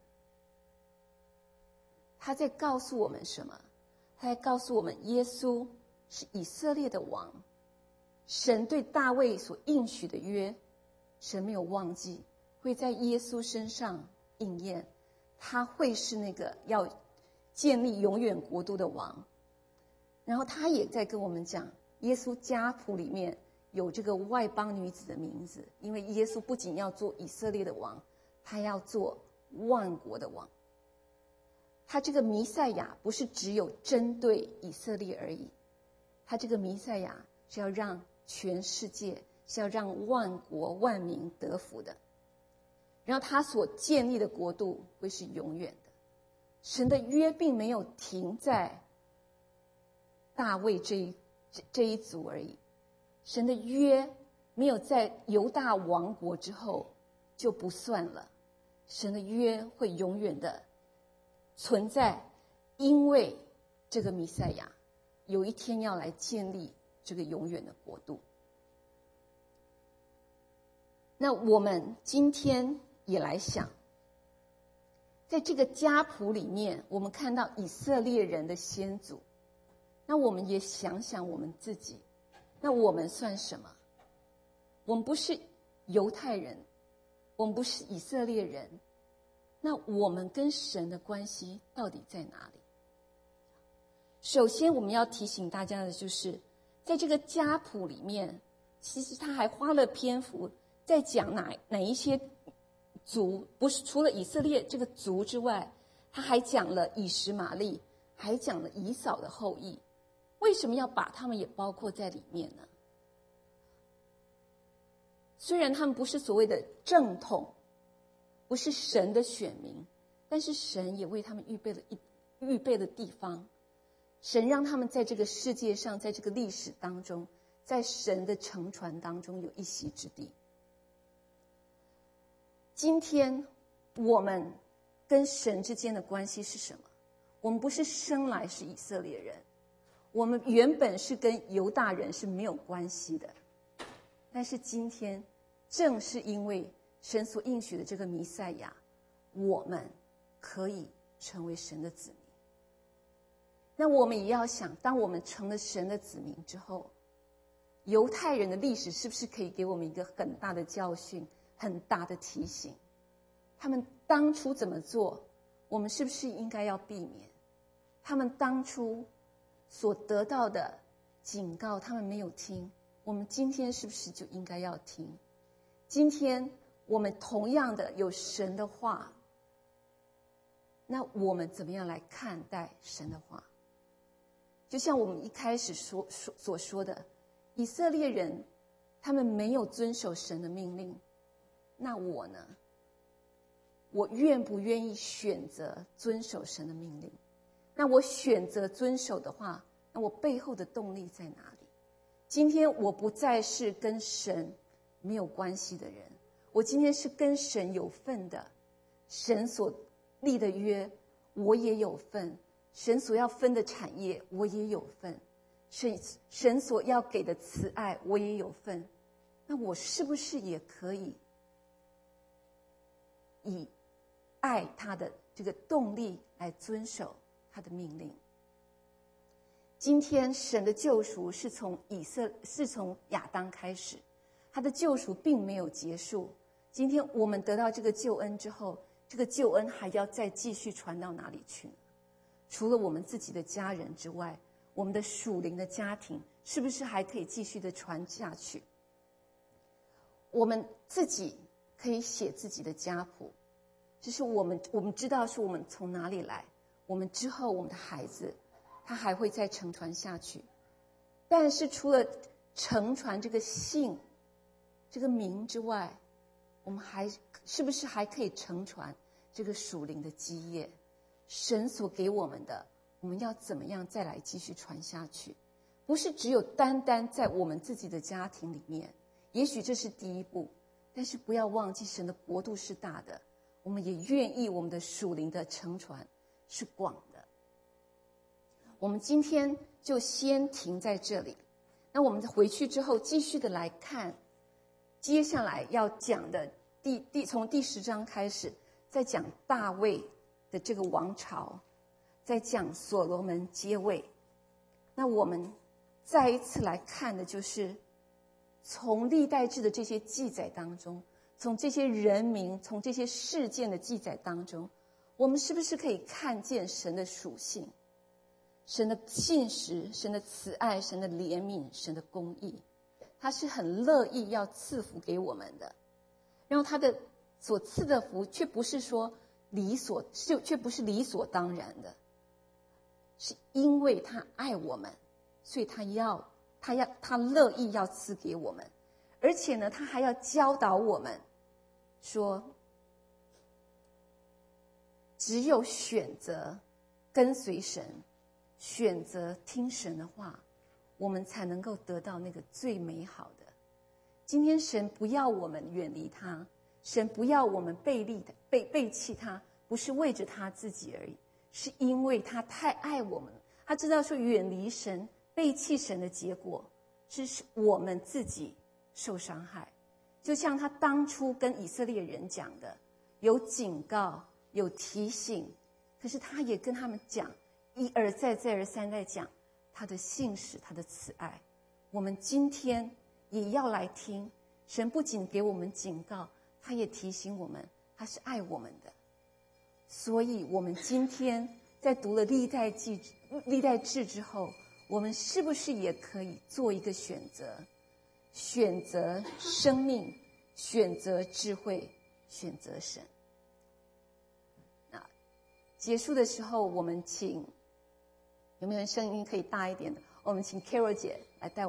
他在告诉我们什么？他在告诉我们，耶稣是以色列的王。神对大卫所应许的约，神没有忘记，会在耶稣身上应验。他会是那个要建立永远国度的王。然后他也在跟我们讲，耶稣家谱里面有这个外邦女子的名字，因为耶稣不仅要做以色列的王，他要做万国的王。他这个弥赛亚不是只有针对以色列而已，他这个弥赛亚是要让全世界，是要让万国万民得福的。然后他所建立的国度会是永远的。神的约并没有停在大卫这一族而已，神的约没有在犹大王国之后就不算了，神的约会永远的存在，因为这个弥赛亚有一天要来建立这个永远的国度。那我们今天也来想，在这个家谱里面，我们看到以色列人的先祖，那我们也想想我们自己，那我们算什么？我们不是犹太人，我们不是以色列人，那我们跟神的关系到底在哪里？首先我们要提醒大家的就是，在这个家谱里面，其实他还花了篇幅在讲哪一些族，不是除了以色列这个族之外，他还讲了以实玛利，还讲了以扫的后裔。为什么要把他们也包括在里面呢？虽然他们不是所谓的正统，不是神的选民，但是神也为他们预备了地方。神让他们在这个世界上，在这个历史当中，在神的承传当中有一席之地。今天我们跟神之间的关系是什么？我们不是生来是以色列人，我们原本是跟犹大人是没有关系的。但是今天，正是因为神所应许的这个弥赛亚，我们可以成为神的子民。那我们也要想，当我们成了神的子民之后，犹太人的历史是不是可以给我们一个很大的教训，很大的提醒？他们当初怎么做，我们是不是应该要避免？他们当初所得到的警告，他们没有听，我们今天是不是就应该要听？今天我们同样的有神的话，那我们怎么样来看待神的话？就像我们一开始所说的，以色列人他们没有遵守神的命令，那我呢？我愿不愿意选择遵守神的命令？那我选择遵守的话，那我背后的动力在哪里？今天我不再是跟神没有关系的人，我今天是跟神有份的，神所立的约我也有份，神所要分的产业我也有份，神所要给的慈爱我也有份。那我是不是也可以以爱他的这个动力来遵守他的命令？今天神的救赎是从亚当开始，他的救赎并没有结束。今天我们得到这个救恩之后，这个救恩还要再继续传到哪里去呢？除了我们自己的家人之外，我们的属灵的家庭是不是还可以继续的传下去？我们自己可以写自己的家谱，就是我们知道是我们从哪里来，我们之后我们的孩子他还会再承传下去。但是除了承传这个姓这个名之外，我们是不是还可以承传这个属灵的基业？神所给我们的，我们要怎么样再来继续传下去？不是只有单单在我们自己的家庭里面，也许这是第一步，但是不要忘记神的国度是大的，我们也愿意我们的属灵的承传是广的。我们今天就先停在这里，那我们回去之后继续的来看接下来要讲的从第10章开始，再讲大卫的这个王朝，再讲所罗门接位。那我们再一次来看的就是从历代志的这些记载当中，从这些人名，从这些事件的记载当中，我们是不是可以看见神的属性，神的信实，神的慈爱，神的怜悯，神的公义？他是很乐意要赐福给我们的，然后他的所赐的福却不是理所当然的，是因为他爱我们，所以他乐意要赐给我们。而且呢，他还要教导我们说，只有选择跟随神，选择听神的话，我们才能够得到那个最美好的。今天神不要我们远离他，神不要我们背弃他，不是为着他自己而已，是因为他太爱我们。他知道说远离神，背弃神的结果是我们自己受伤害。就像他当初跟以色列人讲的，有警告，有提醒，可是他也跟他们讲，一而再再而三在讲他的信实，他的慈爱。我们今天也要来听，神不仅给我们警告，他也提醒我们，他是爱我们的。所以我们今天在读了历代志之后，我们是不是也可以做一个选择，选择生命，选择智慧，选择神？那结束的时候，我们请，有没有人声音可以大一点的？我们请 Carol 姐来带我们。